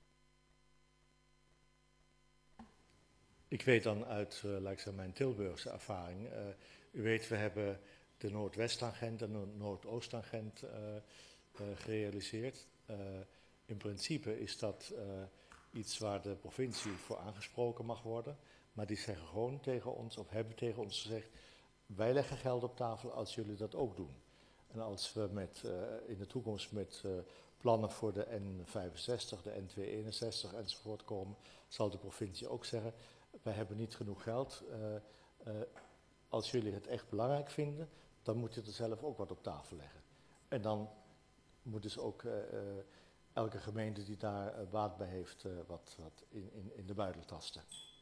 Ik weet dan uit laat ik zeggen, mijn Tilburgse ervaring, u weet we hebben de Noordwest-tangent en de Noordoost-tangent gerealiseerd. In principe is dat iets waar de provincie voor aangesproken mag worden, maar die zeggen gewoon tegen ons, of hebben tegen ons gezegd, wij leggen geld op tafel als jullie dat ook doen. En als we in de toekomst met plannen voor de N65, de N261 enzovoort komen, zal de provincie ook zeggen, wij hebben niet genoeg geld. Als jullie het echt belangrijk vinden, dan moet je er zelf ook wat op tafel leggen. En dan moet dus ook elke gemeente die daar baat bij heeft, wat in de buidel tasten.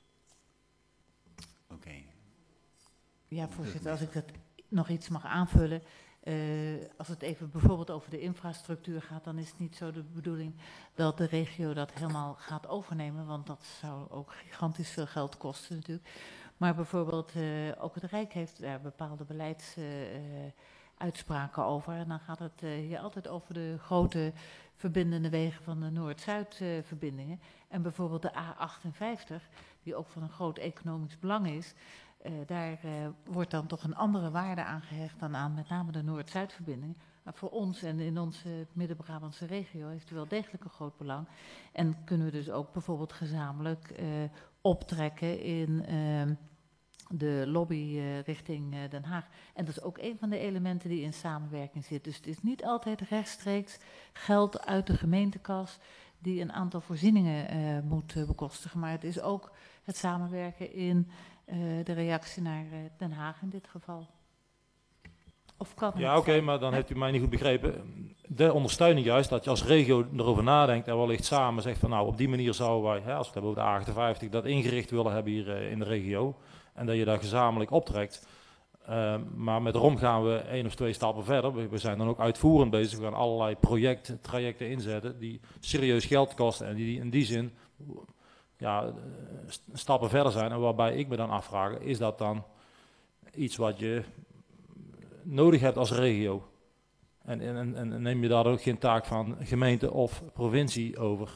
Oké. Ja, voorzitter, als ik dat nog iets mag aanvullen. Als het even bijvoorbeeld over de infrastructuur gaat, dan is het niet zo de bedoeling dat de regio dat helemaal gaat overnemen, want dat zou ook gigantisch veel geld kosten natuurlijk. Maar bijvoorbeeld ook het Rijk heeft daar bepaalde beleidsuitspraken over. En dan gaat het hier altijd over de grote verbindende wegen van de Noord-Zuid-verbindingen. En bijvoorbeeld de A58, die ook van een groot economisch belang is. Daar wordt dan toch een andere waarde aangehecht dan aan met name de Noord-Zuid-verbinding. Maar voor ons en in onze Midden-Brabantse regio heeft het wel degelijk een groot belang. En kunnen we dus ook bijvoorbeeld gezamenlijk optrekken in de lobby richting Den Haag. En dat is ook een van de elementen die in samenwerking zit. Dus het is niet altijd rechtstreeks geld uit de gemeentekas die een aantal voorzieningen moet bekostigen. Maar het is ook het samenwerken in de reactie naar Den Haag in dit geval. Of kan ja, oké, maar dan hebt u mij niet goed begrepen. De ondersteuning juist, dat je als regio erover nadenkt en wellicht samen zegt van nou, op die manier zouden wij, als we het hebben over de A58, dat ingericht willen hebben hier in de regio. En dat je daar gezamenlijk optrekt. Maar met ROM gaan we 1 of 2 stappen verder. We zijn dan ook uitvoerend bezig. We gaan allerlei trajecten inzetten die serieus geld kosten. En die in die zin stappen verder zijn. En waarbij ik me dan afvraag, is dat dan iets wat je nodig hebt als regio? En neem je daar ook geen taak van gemeente of provincie over?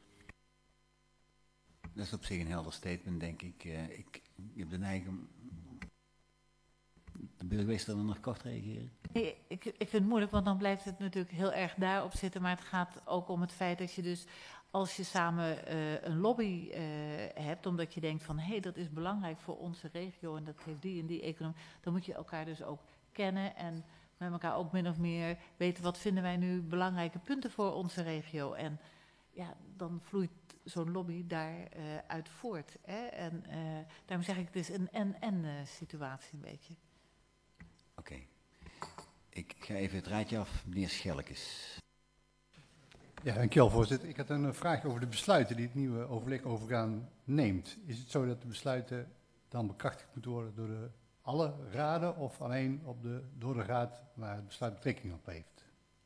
Dat is op zich een helder statement, denk ik. Ik heb de neiging om de burgemeester dan nog kort reageren. Nee, ik vind het moeilijk, want dan blijft het natuurlijk heel erg daarop zitten. Maar het gaat ook om het feit dat je dus, als je samen een lobby hebt, omdat je denkt van, hé, dat is belangrijk voor onze regio en dat heeft die en die economie, dan moet je elkaar dus ook kennen en met elkaar ook min of meer weten, wat vinden wij nu belangrijke punten voor onze regio. En ja, dan vloeit zo'n lobby daaruit voort. Hè? En daarom zeg ik, het is een en-en situatie een beetje. Oké. Ik ga even het rijtje af. Meneer Schelkes. Ja, dankjewel voorzitter. Ik had een vraag over de besluiten die het nieuwe overleg overgaan neemt. Is het zo dat de besluiten dan bekrachtigd moeten worden door alle raden of alleen door de raad waar het besluit betrekking op heeft?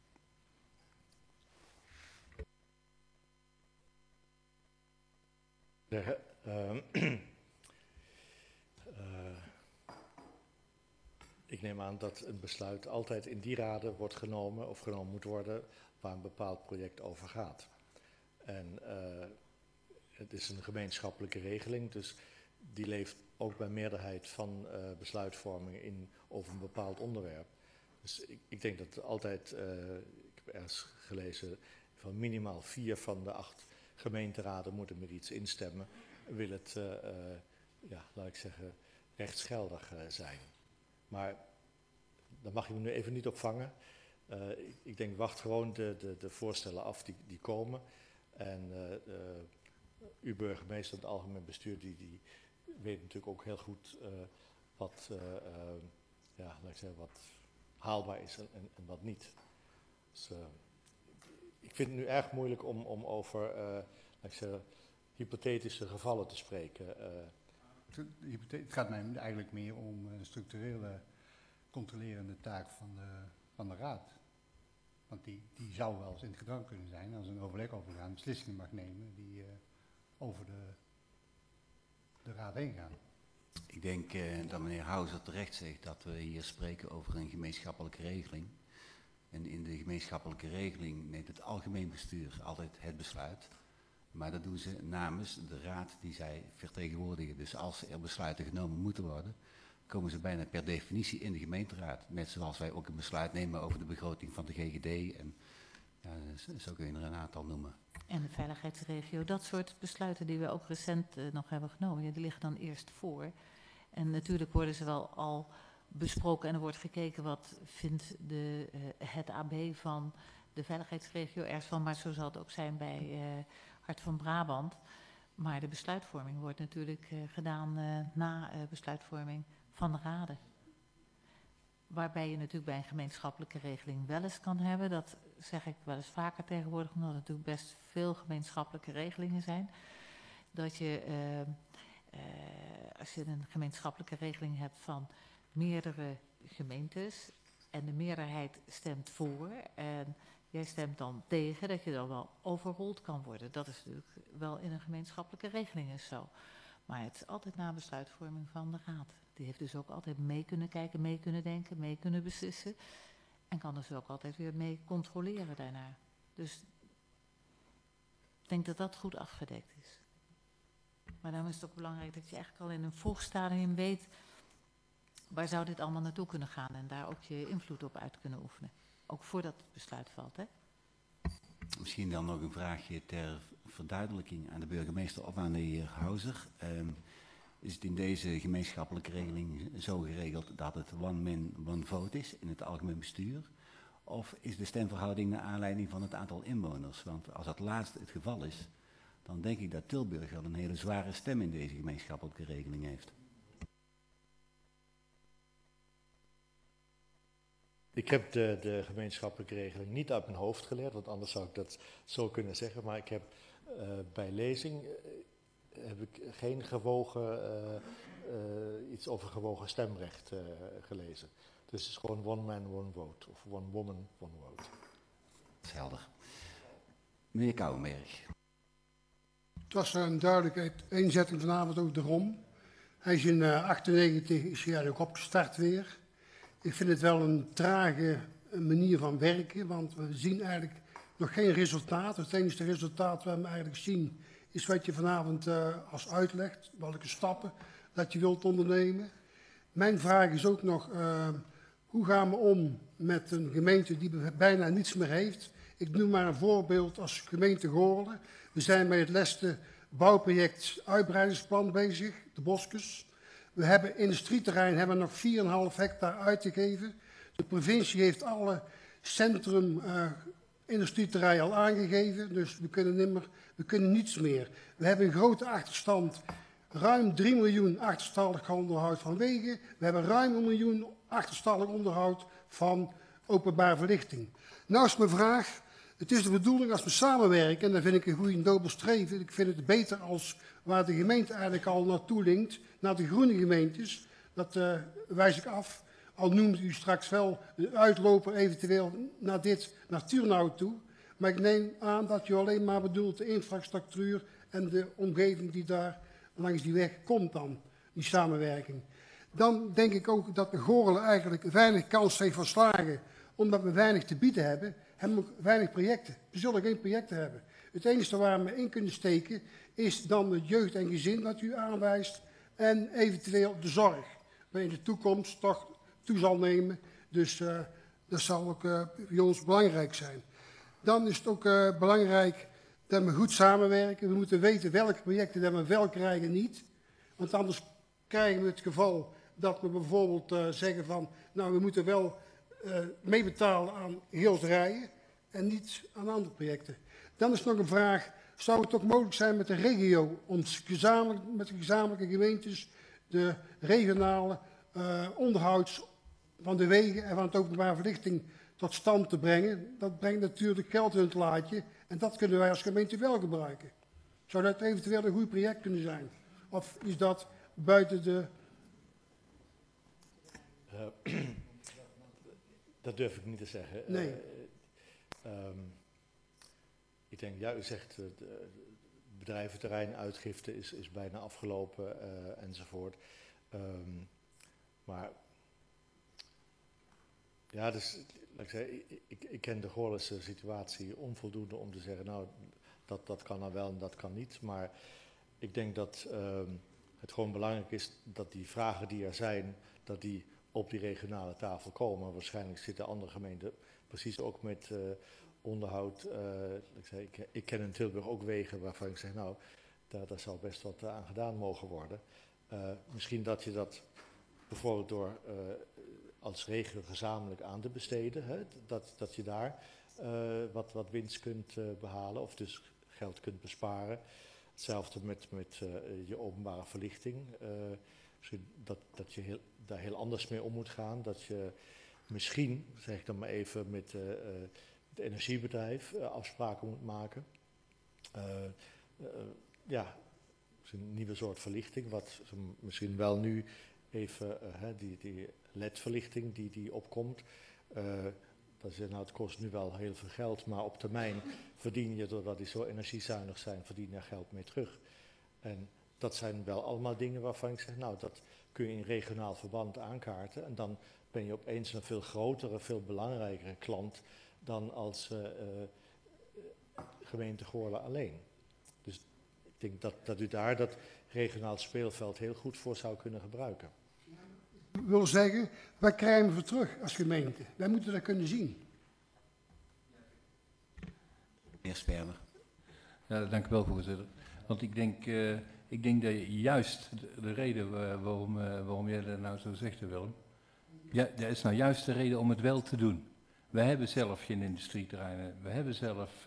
Ik neem aan dat een besluit altijd in die raden wordt genomen of genomen moet worden waar een bepaald project over gaat. En het is een gemeenschappelijke regeling, dus die leeft ook bij meerderheid van besluitvorming in over een bepaald onderwerp. Dus ik denk dat altijd, ik heb ergens gelezen, van minimaal 4 van de 8 gemeenteraden moeten met iets instemmen, wil het, laat ik zeggen, rechtsgeldig zijn. Maar daar mag je me nu even niet op vangen. Ik denk, wacht gewoon de voorstellen af die komen. En uw burgemeester en het algemeen bestuur, die weet natuurlijk ook heel goed wat haalbaar is en wat niet. Dus, ik vind het nu erg moeilijk om over hypothetische gevallen te spreken. Het gaat mij eigenlijk meer om een structurele controlerende taak van de raad. Want die zou wel eens in het gedrang kunnen zijn als een overleg overgaan, beslissingen mag nemen die over de raad heen gaan. Ik denk dat meneer Houser terecht zegt dat we hier spreken over een gemeenschappelijke regeling. En in de gemeenschappelijke regeling neemt het algemeen bestuur altijd het besluit. Maar dat doen ze namens de raad die zij vertegenwoordigen. Dus als er besluiten genomen moeten worden, komen ze bijna per definitie in de gemeenteraad. Net zoals wij ook een besluit nemen over de begroting van de GGD. En ja, zo kun je er een aantal noemen. En de veiligheidsregio, dat soort besluiten die we ook recent nog hebben genomen, ja, die liggen dan eerst voor. En natuurlijk worden ze wel al besproken en er wordt gekeken wat vindt het AB van de veiligheidsregio ergens van. Maar zo zal het ook zijn bij Hart van Brabant. Maar de besluitvorming wordt natuurlijk gedaan na besluitvorming van de raden. Waarbij je natuurlijk bij een gemeenschappelijke regeling wel eens kan hebben. Dat zeg ik wel eens vaker tegenwoordig, omdat er natuurlijk best veel gemeenschappelijke regelingen zijn. Dat je, als je een gemeenschappelijke regeling hebt van meerdere gemeentes en de meerderheid stemt voor en jij stemt dan tegen, dat je dan wel overrold kan worden. Dat is natuurlijk wel in een gemeenschappelijke regeling is zo. Maar het is altijd na besluitvorming van de raad. Die heeft dus ook altijd mee kunnen kijken, mee kunnen denken, mee kunnen beslissen. En kan dus ook altijd weer mee controleren daarna. Dus ik denk dat dat goed afgedekt is. Maar daarom is het ook belangrijk dat je eigenlijk al in een vroeg stadium weet, waar zou dit allemaal naartoe kunnen gaan en daar ook je invloed op uit kunnen oefenen. Ook voordat het besluit valt, hè? Misschien dan nog een vraagje ter verduidelijking aan de burgemeester of aan de heer Houser. Is het in deze gemeenschappelijke regeling zo geregeld dat het one man, one vote is in het algemeen bestuur? Of is de stemverhouding naar aanleiding van het aantal inwoners? Want als dat laatste het geval is, dan denk ik dat Tilburg wel een hele zware stem in deze gemeenschappelijke regeling heeft. Ik heb de gemeenschappelijke regeling niet uit mijn hoofd geleerd, want anders zou ik dat zo kunnen zeggen. Maar ik heb bij lezing heb ik geen iets over gewogen stemrecht gelezen. Dus het is gewoon one man, one vote. Of one woman, one vote. Dat is helder. Meneer Kouwenberg. Het was een duidelijke eenzetting vanavond ook de ROM. Hij is in 98 is hij eigenlijk opgestart weer. Ik vind het wel een trage manier van werken, want we zien eigenlijk nog geen resultaat. Het enige resultaat wat we eigenlijk zien is wat je vanavond als uitlegt, welke stappen dat je wilt ondernemen. Mijn vraag is ook nog, hoe gaan we om met een gemeente die bijna niets meer heeft? Ik noem maar een voorbeeld als gemeente Goorlen. We zijn met het Leste bouwproject uitbreidingsplan bezig, de Boskes. We hebben industrieterrein nog 4,5 hectare uitgegeven. De provincie heeft alle centrum industrieterrein al aangegeven, dus we kunnen niets meer. We hebben een grote achterstand, ruim 3 miljoen achterstallig onderhoud van wegen. We hebben ruim 1 miljoen achterstallig onderhoud van openbare verlichting. Nou is mijn vraag, het is de bedoeling als we samenwerken, en dat vind ik een goede nobel streven. Ik vind het beter als waar de gemeente eigenlijk al naartoe linkt, naar de groene gemeentes. Dat wijs ik af. Al noemt u straks wel de uitloper eventueel naar Turnhout toe. Maar ik neem aan dat u alleen maar bedoelt de infrastructuur en de omgeving die daar langs die weg komt dan, die samenwerking. Dan denk ik ook dat de Goorlen eigenlijk weinig kans heeft van slagen, omdat we weinig te bieden hebben we ook weinig projecten. We zullen geen projecten hebben. Het enige waar we in kunnen steken is dan het jeugd en gezin dat u aanwijst en eventueel de zorg, waar in de toekomst toch toe zal nemen. Dus dat zal ook voor ons belangrijk zijn. Dan is het ook belangrijk dat we goed samenwerken. We moeten weten welke projecten dat we wel krijgen niet. Want anders krijgen we het geval dat we bijvoorbeeld zeggen van, nou we moeten wel meebetalen aan Heelsrijen en niet aan andere projecten. Dan is nog een vraag, zou het ook mogelijk zijn met de regio, om met de gezamenlijke gemeentes de regionale onderhoud van de wegen en van het openbare verlichting tot stand te brengen? Dat brengt natuurlijk geld in het laadje en dat kunnen wij als gemeente wel gebruiken. Zou dat eventueel een goed project kunnen zijn? Of is dat buiten de... Dat durf ik niet te zeggen. Nee. Ik denk, ja, u zegt bedrijventerrein, uitgifte is bijna afgelopen enzovoort. Maar ja, dus, laat ik zeggen, ik ken de Goorlense situatie onvoldoende om te zeggen, nou, dat kan dan wel en dat kan niet. Maar ik denk dat het gewoon belangrijk is dat die vragen die er zijn, dat die op die regionale tafel komen. Waarschijnlijk zitten andere gemeenten precies ook met onderhoud. Ik ken in Tilburg ook wegen waarvan ik zeg, nou, daar zal best wat aan gedaan mogen worden. Misschien dat je dat bijvoorbeeld door als regio gezamenlijk aan te besteden, hè, dat je daar wat winst kunt behalen of dus geld kunt besparen. Hetzelfde met je openbare verlichting. Dat je daar heel anders mee om moet gaan. Dat je misschien, zeg ik dan maar even, met het energiebedrijf afspraken moet maken. Ja, een nieuwe soort verlichting, wat misschien wel nu even, die LED-verlichting die opkomt. Dat is, nou, het kost nu wel heel veel geld, maar op termijn verdien je, doordat die zo energiezuinig zijn, verdien je geld mee terug. En dat zijn wel allemaal dingen waarvan ik zeg, nou, dat kun je in regionaal verband aankaarten. En dan ben je opeens een veel grotere, veel belangrijkere klant dan als gemeente Goorlen alleen. Dus ik denk dat u daar dat regionaal speelveld heel goed voor zou kunnen gebruiken. Ik wil zeggen, wat krijgen we voor terug als gemeente? Wij moeten dat kunnen zien. Meneer Sperber. Ja, dank u wel, voorzitter. Want ik denk dat juist de reden waarom jij dat nou zo zegt, Willem, ja, dat is nou juist de reden om het wel te doen. We hebben zelf geen industrieterreinen, we hebben zelf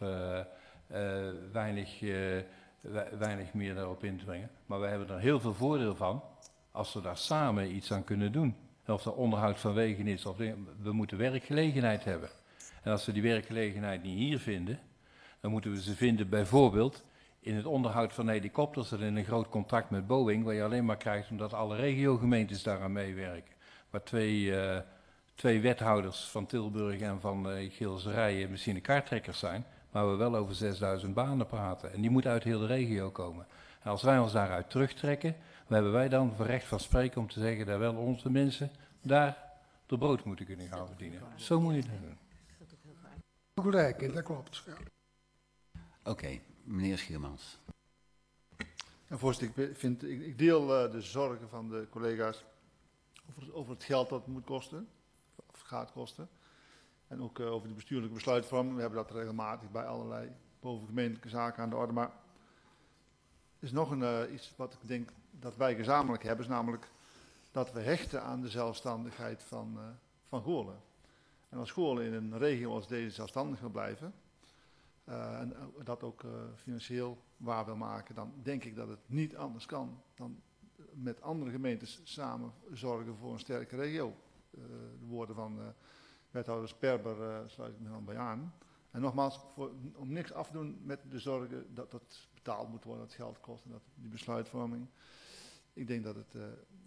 weinig meer daarop in te brengen, maar we hebben er heel veel voordeel van als we daar samen iets aan kunnen doen. En of dat onderhoud van wegen is, of we moeten werkgelegenheid hebben. En als we die werkgelegenheid niet hier vinden, dan moeten we ze vinden bijvoorbeeld in het onderhoud van helikopters en in een groot contract met Boeing, waar je alleen maar krijgt omdat alle regiogemeentes daaraan meewerken. Waar twee wethouders van Tilburg en van Geelserijen misschien de kaarttrekkers zijn, waar we wel over 6000 banen praten. En die moeten uit heel de regio komen. En als wij ons daaruit terugtrekken, dan hebben wij dan voor recht van spreken om te zeggen dat wel onze mensen daar de brood moeten kunnen gaan verdienen. Zo moet je het doen. Gelijk, dat klopt. Ja. Oké, meneer Schielmans. En voorzitter, ik deel de zorgen van de collega's over het geld dat het moet kosten, of gaat kosten. En ook over de bestuurlijke besluitvorming. We hebben dat regelmatig bij allerlei bovengemeentelijke zaken aan de orde. Maar er is nog iets wat ik denk dat wij gezamenlijk hebben, is namelijk dat we hechten aan de zelfstandigheid van Goorlen. En als Goorlen in een regio als deze zelfstandig wil blijven, en dat ook financieel waar wil maken, dan denk ik dat het niet anders kan dan met andere gemeentes samen zorgen voor een sterke regio. De woorden van wethouder Sperber sluit ik me dan bij aan. En nogmaals, om niks af te doen met de zorgen dat het betaald moet worden, dat het geld kost en dat die besluitvorming. Ik denk dat het,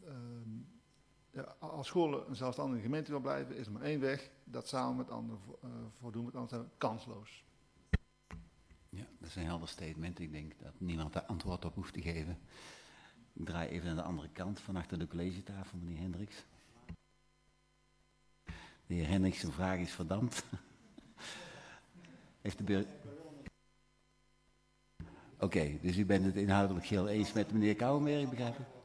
als Goorlen een zelfstandige gemeente wil blijven, is er maar één weg, dat samen met anderen voordoen, want anders zijn we kansloos. Ja, dat is een helder statement. Ik denk dat niemand daar antwoord op hoeft te geven. Ik draai even naar de andere kant, van achter de collegetafel, meneer Hendricks. De heer Hendricks, zijn vraag is verdampt. Heeft de burger... Oké, dus u bent het inhoudelijk heel eens met meneer Kouwenberg, begrijp ik?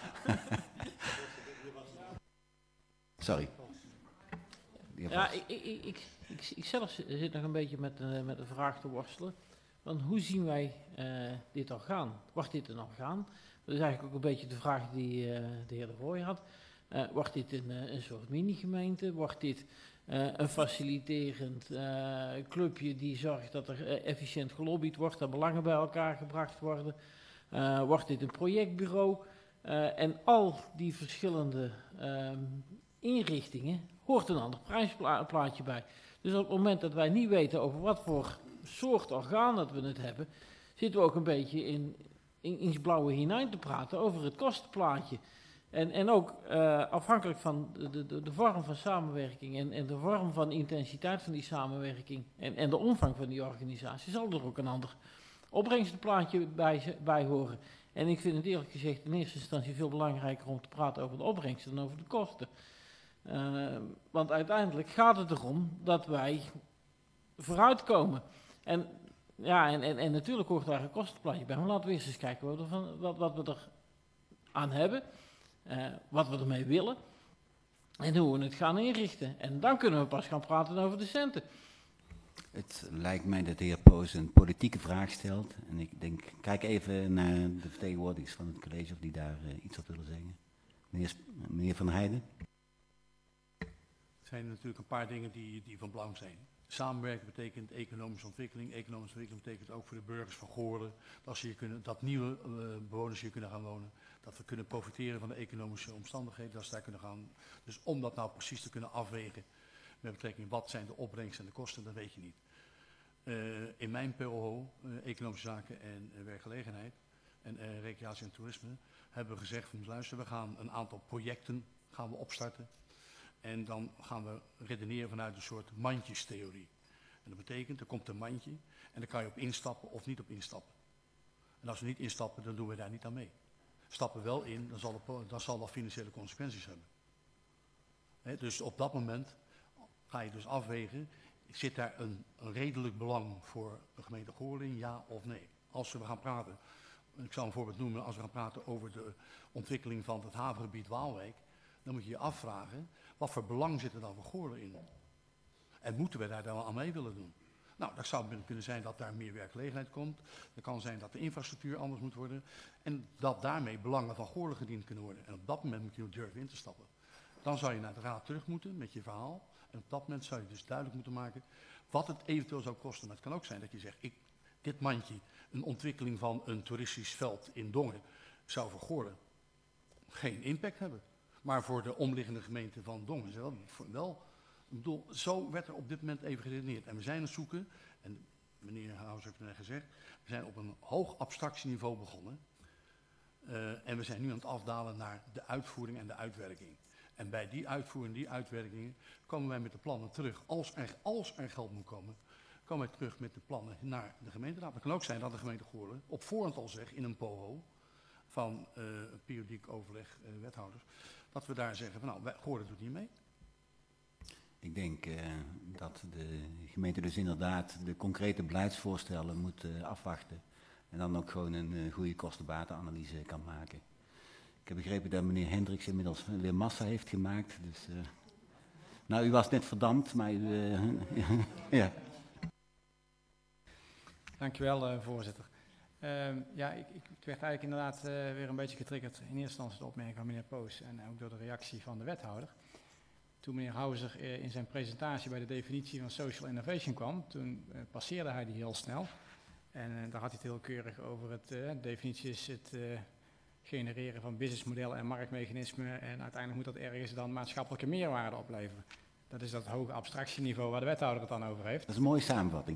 Sorry. Ja, ik zelf zit nog een beetje met de vraag te worstelen. Want hoe zien wij dit al gaan? Wordt dit er nog gaan? Dat is eigenlijk ook een beetje de vraag die de heer De Rooij had. Wordt dit een soort mini-gemeente? Wordt dit een faciliterend clubje die zorgt dat er efficiënt gelobbyd wordt, dat belangen bij elkaar gebracht worden? Wordt dit een projectbureau? En al die verschillende inrichtingen hoort een ander prijsplaatje bij. Dus op het moment dat wij niet weten over wat voor soort orgaan dat we het hebben, zitten we ook een beetje in het blauwe hinein te praten over het kostenplaatje. En ook afhankelijk van de vorm van samenwerking en de vorm van intensiteit van die samenwerking en de omvang van die organisatie, zal er ook een ander opbrengstenplaatje bij horen. En ik vind het eerlijk gezegd in eerste instantie veel belangrijker om te praten over de opbrengsten dan over de kosten. Want uiteindelijk gaat het erom dat wij vooruitkomen. En natuurlijk hoort daar een kostenplaatje bij. Maar laten we eerst eens kijken wat we er aan hebben. Wat we ermee willen. En hoe we het gaan inrichten. En dan kunnen we pas gaan praten over de centen. Het lijkt mij dat de heer Poos een politieke vraag stelt. En ik denk, kijk even naar de vertegenwoordigers van het college of die daar iets op willen zeggen. Meneer Van Heijden. Er zijn natuurlijk een paar dingen die van belang zijn. Samenwerken betekent economische ontwikkeling. Economische ontwikkeling betekent ook voor de burgers van Goorlen dat nieuwe bewoners hier kunnen gaan wonen. Dat we kunnen profiteren van de economische omstandigheden, dat ze daar kunnen gaan. Dus om dat nou precies te kunnen afwegen met betrekking wat zijn de opbrengsten en de kosten, dat weet je niet. In mijn POO, Economische Zaken en Werkgelegenheid en Recreatie en Toerisme, hebben we gezegd van luister, we gaan een aantal projecten opstarten. En dan gaan we redeneren vanuit een soort mandjestheorie. En dat betekent, er komt een mandje en dan kan je op instappen of niet op instappen. En als we niet instappen, dan doen we daar niet aan mee. Stappen wel in, dan zal dat financiële consequenties hebben. Dus op dat moment ga je dus afwegen, zit daar een redelijk belang voor de gemeente Goorlen, ja of nee? Als we gaan praten, ik zal een voorbeeld noemen, als we gaan praten over de ontwikkeling van het havengebied Waalwijk, dan moet je je afvragen, wat voor belang zit er dan voor Goorlen in? En moeten we daar dan wel aan mee willen doen? Nou, dat zou kunnen zijn dat daar meer werkgelegenheid komt. Het kan zijn dat de infrastructuur anders moet worden. En dat daarmee belangen van Goorlen gediend kunnen worden. En op dat moment moet je durven in te stappen. Dan zou je naar de raad terug moeten met je verhaal. En op dat moment zou je dus duidelijk moeten maken wat het eventueel zou kosten. Maar het kan ook zijn dat je zegt, dit mandje, een ontwikkeling van een toeristisch veld in Dongen, zou voor Goorlen geen impact hebben. Maar voor de omliggende gemeente van Dongen wel. Ik bedoel, zo werd er op dit moment even geredeneerd. En we zijn aan het zoeken, en meneer Haus heeft het net gezegd, we zijn op een hoog abstractieniveau begonnen. En we zijn nu aan het afdalen naar de uitvoering en de uitwerking. En bij die uitvoering, die uitwerkingen, komen wij met de plannen terug. Als er geld moet komen, komen wij terug met de plannen naar de gemeenteraad. Het kan ook zijn dat de gemeente Goorlen op voorhand al zegt in een POHO van periodiek overleg wethouders, dat we daar zeggen van nou, Goorlen doet niet mee. Ik denk dat de gemeente dus inderdaad de concrete beleidsvoorstellen moet afwachten. En dan ook gewoon een goede kostenbatenanalyse kan maken. Ik heb begrepen dat meneer Hendricks inmiddels weer massa heeft gemaakt. Dus, nou, u was net verdampt, maar u... ja. Dankjewel, voorzitter. Ja, ik werd eigenlijk inderdaad weer een beetje getriggerd. In eerste instantie de opmerking van meneer Poos en ook door de reactie van de wethouder. Toen meneer Houser in zijn presentatie bij de definitie van social innovation kwam, toen passeerde hij die heel snel. En daar had hij het heel keurig over. De definitie is het genereren van businessmodellen en marktmechanismen. En uiteindelijk moet dat ergens dan maatschappelijke meerwaarde opleveren. Dat is dat hoge abstractieniveau waar de wethouder het dan over heeft. Dat is een mooie samenvatting.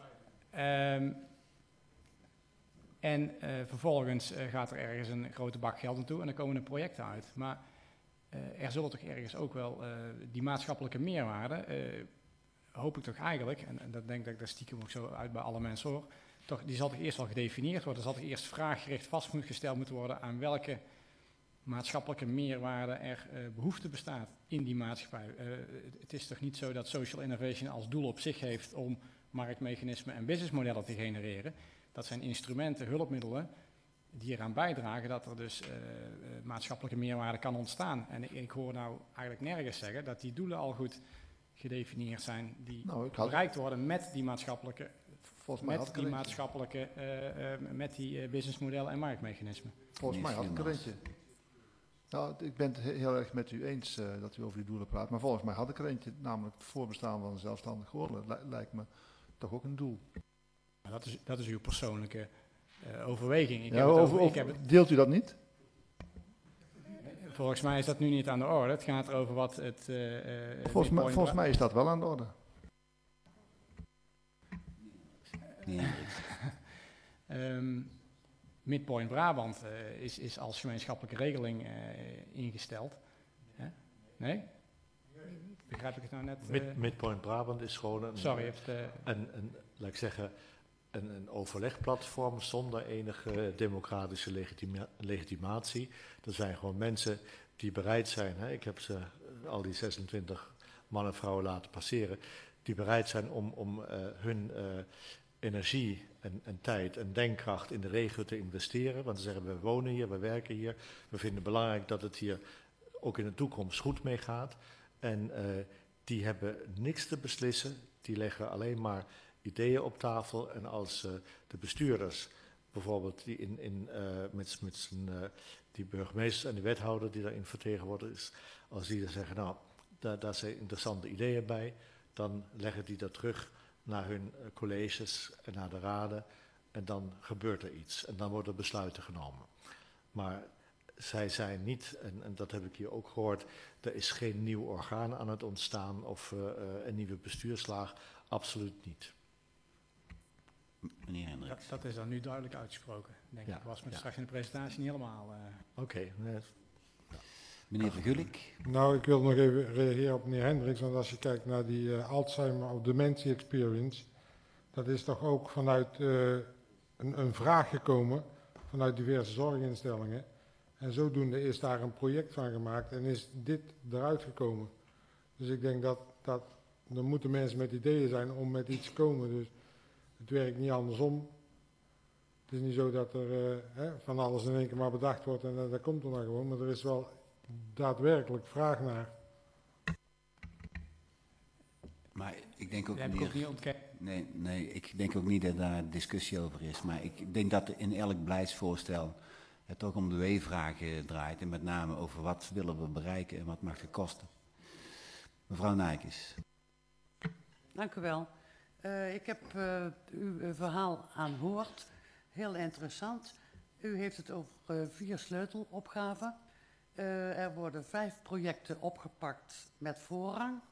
Vervolgens gaat er ergens een grote bak geld naartoe en dan komen er projecten uit. Maar er zullen toch ergens ook wel die maatschappelijke meerwaarde, hoop ik toch eigenlijk, en dat denk ik dat ik daar stiekem ook zo uit bij alle mensen hoor, toch, die zal toch eerst wel gedefinieerd worden. Er zal toch eerst vraaggericht vastgesteld moeten worden aan welke maatschappelijke meerwaarde er behoefte bestaat in die maatschappij. Het is toch niet zo dat social innovation als doel op zich heeft om marktmechanismen en businessmodellen te genereren. Dat zijn instrumenten, hulpmiddelen die eraan bijdragen dat er dus maatschappelijke meerwaarde kan ontstaan. En ik hoor nou eigenlijk nergens zeggen dat die doelen al goed gedefinieerd zijn, die bereikt worden met die maatschappelijke, met die businessmodellen en marktmechanismen. Volgens mij had ik er eentje. Nou, ik ben het heel erg met u eens dat u over die doelen praat, maar volgens mij had ik er eentje, namelijk het voorbestaan van een zelfstandig Goorlen. Lijkt me toch ook een doel. Dat is uw persoonlijke overweging. Deelt u dat niet? Volgens mij is dat nu niet aan de orde. Het gaat erover wat het... Volgens mij is dat wel aan de orde. Midpoint Brabant is als gemeenschappelijke regeling ingesteld. Nee? Begrijp ik het nou net? Midpoint Brabant is gewoon laat ik zeggen, een overlegplatform zonder enige democratische legitimatie. Er zijn gewoon mensen die bereid zijn, ik heb ze al die 26 mannen en vrouwen laten passeren, die bereid zijn om hun energie en tijd en denkkracht in de regio te investeren. Want ze zeggen, we wonen hier, we werken hier, we vinden het belangrijk dat het hier ook in de toekomst goed mee gaat. En die hebben niks te beslissen, die leggen alleen maar ideeën op tafel. En als de bestuurders, bijvoorbeeld die die burgemeesters en de wethouder die daarin vertegenwoordigd is, als die dan zeggen, nou, daar zijn interessante ideeën bij, dan leggen die dat terug naar hun colleges en naar de raden en dan gebeurt er iets en dan worden besluiten genomen. Maar zij zijn niet, en dat heb ik hier ook gehoord, er is geen nieuw orgaan aan het ontstaan of een nieuwe bestuurslaag, absoluut niet. Meneer Hendricks. Dat is dan nu duidelijk uitgesproken, denk ik. Was me straks in de presentatie niet helemaal... Oké. Meneer Vergulik. Nou, ik wil nog even reageren op meneer Hendricks, want als je kijkt naar die Alzheimer of Dementie Experience, dat is toch ook vanuit een vraag gekomen, vanuit diverse zorginstellingen. En zodoende is daar een project van gemaakt en is dit eruit gekomen. Dus ik denk dat er moeten mensen met ideeën zijn om met iets te komen. Dus het werkt niet andersom. Het is niet zo dat er van alles in één keer maar bedacht wordt en dat komt er dan gewoon. Maar er is wel daadwerkelijk vraag naar. Maar ik denk ook niet Nee, ik denk ook niet dat daar discussie over is. Maar ik denk dat in elk beleidsvoorstel het toch om de W-vragen draait. En met name over wat willen we bereiken en wat mag het kosten. Mevrouw Nijkes. Dank u wel. Ik heb uw verhaal aangehoord. Heel interessant. U heeft het over 4 sleutelopgaven. Er worden 5 projecten opgepakt met voorrang.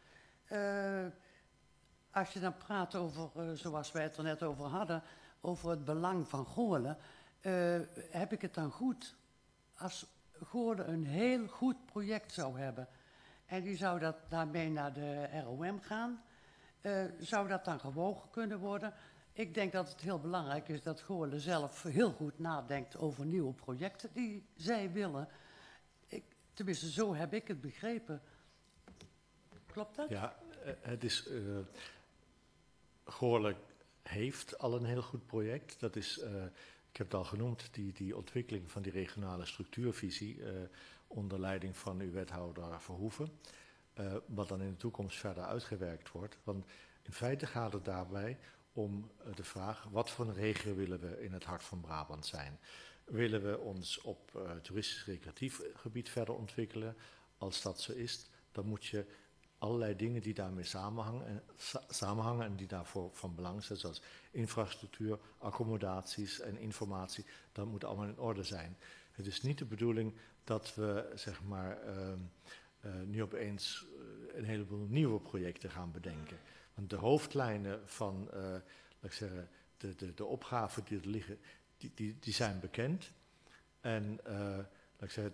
Als je dan praat over, zoals wij het er net over hadden, over het belang van Goorlen, heb ik het dan goed als Goorlen een heel goed project zou hebben en die zou daarmee naar de ROM gaan Zou dat dan gewogen kunnen worden? Ik denk dat het heel belangrijk is dat Goorlen zelf heel goed nadenkt over nieuwe projecten die zij willen. Tenminste, zo heb ik het begrepen. Klopt dat? Ja, het is... Goorlen heeft al een heel goed project. Dat is, ik heb het al genoemd, die ontwikkeling van die regionale structuurvisie onder leiding van uw wethouder Verhoeven. Wat dan in de toekomst verder uitgewerkt wordt. Want in feite gaat het daarbij om de vraag, wat voor een regio willen we in het hart van Brabant zijn? Willen we ons op toeristisch-recreatief gebied verder ontwikkelen? Als dat zo is, dan moet je allerlei dingen die daarmee samenhangen en die daarvoor van belang zijn, zoals infrastructuur, accommodaties en informatie, dat moet allemaal in orde zijn. Het is niet de bedoeling dat we, zeg maar, nu opeens een heleboel nieuwe projecten gaan bedenken. Want de hoofdlijnen van, laat ik zeggen, de opgaven die er liggen, die zijn bekend. En, laat ik zeggen,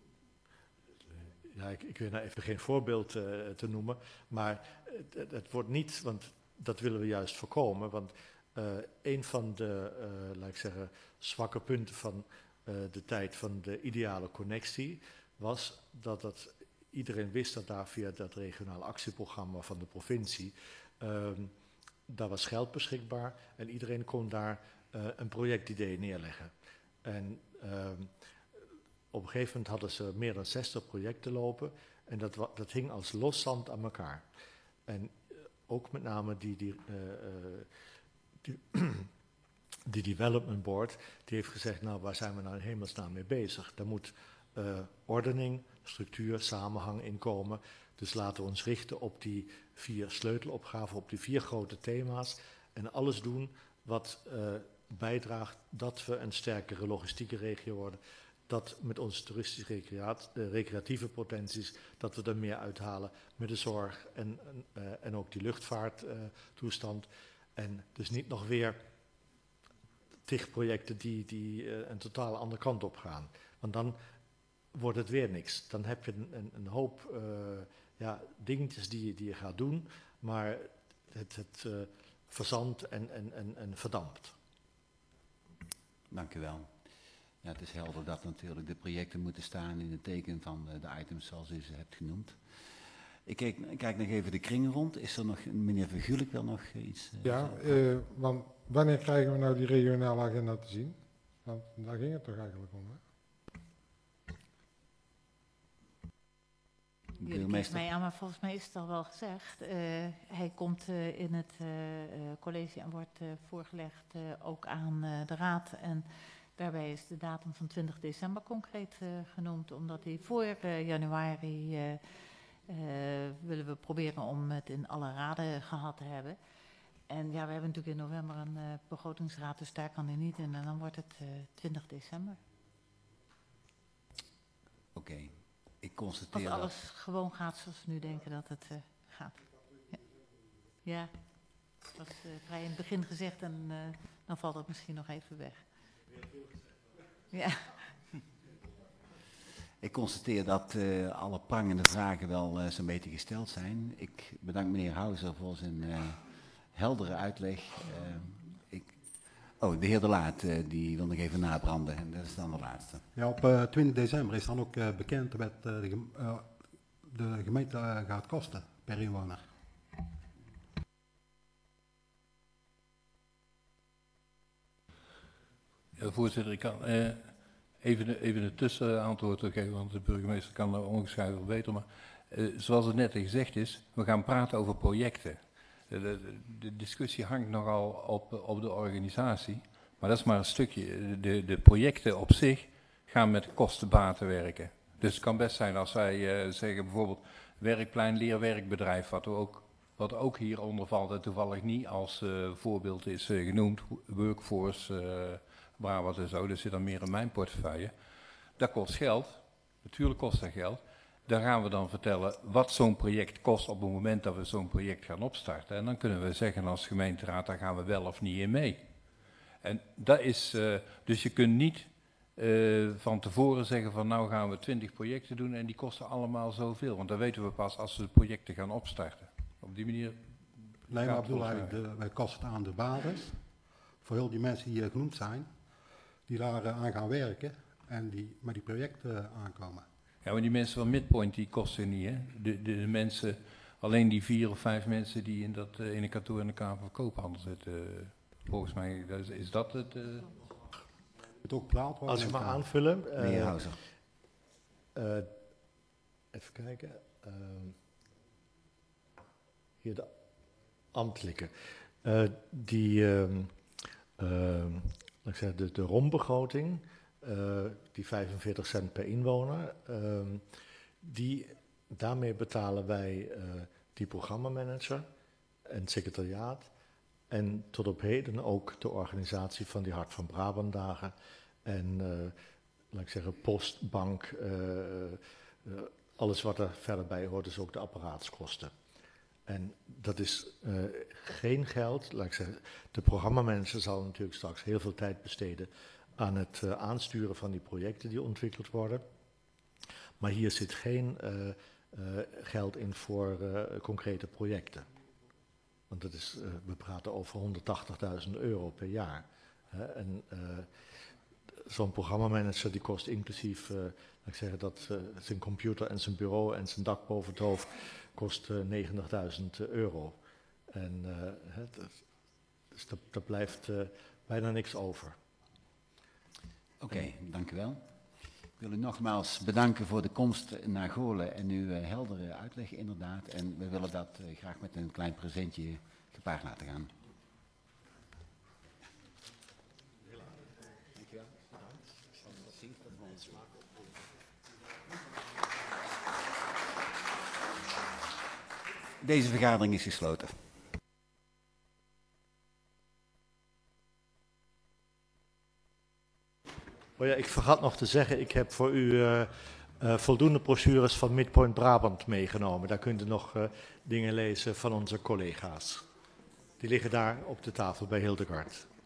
ja, ik weet nou even geen voorbeeld te noemen, maar het wordt niet, want dat willen we juist voorkomen, want een van de, laat ik zeggen, zwakke punten van de tijd van de ideale connectie was dat iedereen wist dat daar via dat regionale actieprogramma van de provincie, daar was geld beschikbaar en iedereen kon daar een projectidee neerleggen. En op een gegeven moment hadden ze meer dan 60 projecten lopen en dat hing als loszand aan elkaar. En ook met name die development board, die heeft gezegd, nou waar zijn we nou in hemelsnaam mee bezig? Daar moet ordening, structuur, samenhang in komen. Dus laten we ons richten op die 4 sleutelopgaven, op die 4 grote thema's en alles doen wat bijdraagt dat we een sterkere logistieke regio worden. Dat met onze toeristisch-recreatieve potenties, dat we er meer uithalen met de zorg en ook die luchtvaarttoestand. En dus niet nog weer 10 projecten die een totaal andere kant op gaan. Want dan wordt het weer niks. Dan heb je een hoop dingetjes die je gaat doen, maar het verzandt en verdampt. Dank u wel. Ja, het is helder dat natuurlijk de projecten moeten staan in het teken van de items zoals u ze hebt genoemd. Ik kijk nog even de kring rond. Is er nog, meneer Vergulik wil nog iets want wanneer krijgen we nou die regionale agenda te zien? Want daar ging het toch eigenlijk om, hè? Jullie kijken mij aan, maar volgens mij is het al wel gezegd. Hij komt in het college en wordt voorgelegd ook aan de raad. En daarbij is de datum van 20 december concreet genoemd, omdat hij voor januari willen we proberen om het in alle raden gehad te hebben. En ja, we hebben natuurlijk in november een begrotingsraad, dus daar kan hij niet in. En dan wordt het 20 december. Oké. Ik constateer als alles gewoon gaat zoals we nu denken dat het gaat. Ja, dat was vrij in het begin gezegd en dan valt het misschien nog even weg. Ja. Ik constateer dat alle prangende vragen wel zo'n beetje gesteld zijn. Ik bedank meneer Houser voor zijn heldere uitleg. De heer De Laat, die wil nog even nabranden. En dat is dan de laatste. Ja, op 20 december is dan ook bekend wat de gemeente gaat kosten per inwoner. Ja, voorzitter, ik kan even een tussenantwoord geven, want de burgemeester kan dat ongetwijfeld beter. Maar zoals het net gezegd is, we gaan praten over projecten. De discussie hangt nogal op de organisatie, maar dat is maar een stukje. De projecten op zich gaan met kostenbaten werken. Dus het kan best zijn als wij zeggen bijvoorbeeld werkplein, leerwerkbedrijf, wat ook hieronder valt en toevallig niet als voorbeeld is genoemd, Workforce Brabant en zo, dat zit dan meer in mijn portefeuille. Dat kost geld, natuurlijk kost dat geld. Daar gaan we dan vertellen wat zo'n project kost op het moment dat we zo'n project gaan opstarten. En dan kunnen we zeggen als gemeenteraad, daar gaan we wel of niet in mee. En dat is, dus je kunt niet van tevoren zeggen van nou gaan we 20 projecten doen en die kosten allemaal zoveel. Want dat weten we pas als we de projecten gaan opstarten. Op die manier Nee, maar ik bedoel eigenlijk de kosten aan de basis. Voor heel die mensen die hier genoemd zijn, die daar aan gaan werken en die met die projecten aankomen. Ja, maar die mensen van Midpoint, die kosten niet, hè? De mensen, alleen die 4 of 5 mensen die in een kantoor in de Kamer van Koophandel zitten. Volgens mij is dat het... Het ook praat worden. Als ik maar aanvullen. Meneer Houser. Even kijken. Hier de ambtelijke. Laat ik zeggen, de rombegroting, die 45 cent per inwoner, daarmee betalen wij die programmamanager en het secretariaat. En tot op heden ook de organisatie van die Hart van Brabant dagen. En laat ik zeggen, post, bank, alles wat er verder bij hoort, is ook de apparaatskosten. En dat is geen geld, laat ik zeggen, de programmamanager zal natuurlijk straks heel veel tijd besteden aan het aansturen van die projecten die ontwikkeld worden. Maar hier zit geen geld in voor concrete projecten. Want dat is, we praten over €180.000 per jaar. En zo'n programmamanager die kost inclusief, laat ik zeggen, dat zijn computer en zijn bureau en zijn dak boven het hoofd kost €90.000. En dus daar blijft bijna niks over. Oké, dank u wel. Ik wil u nogmaals bedanken voor de komst naar Goorlen en uw heldere uitleg inderdaad. En we willen dat graag met een klein presentje gepaard laten gaan. Deze vergadering is gesloten. Oh ja, ik vergat nog te zeggen, ik heb voor u voldoende brochures van Midpoint Brabant meegenomen. Daar kunt u nog dingen lezen van onze collega's. Die liggen daar op de tafel bij Hildegard.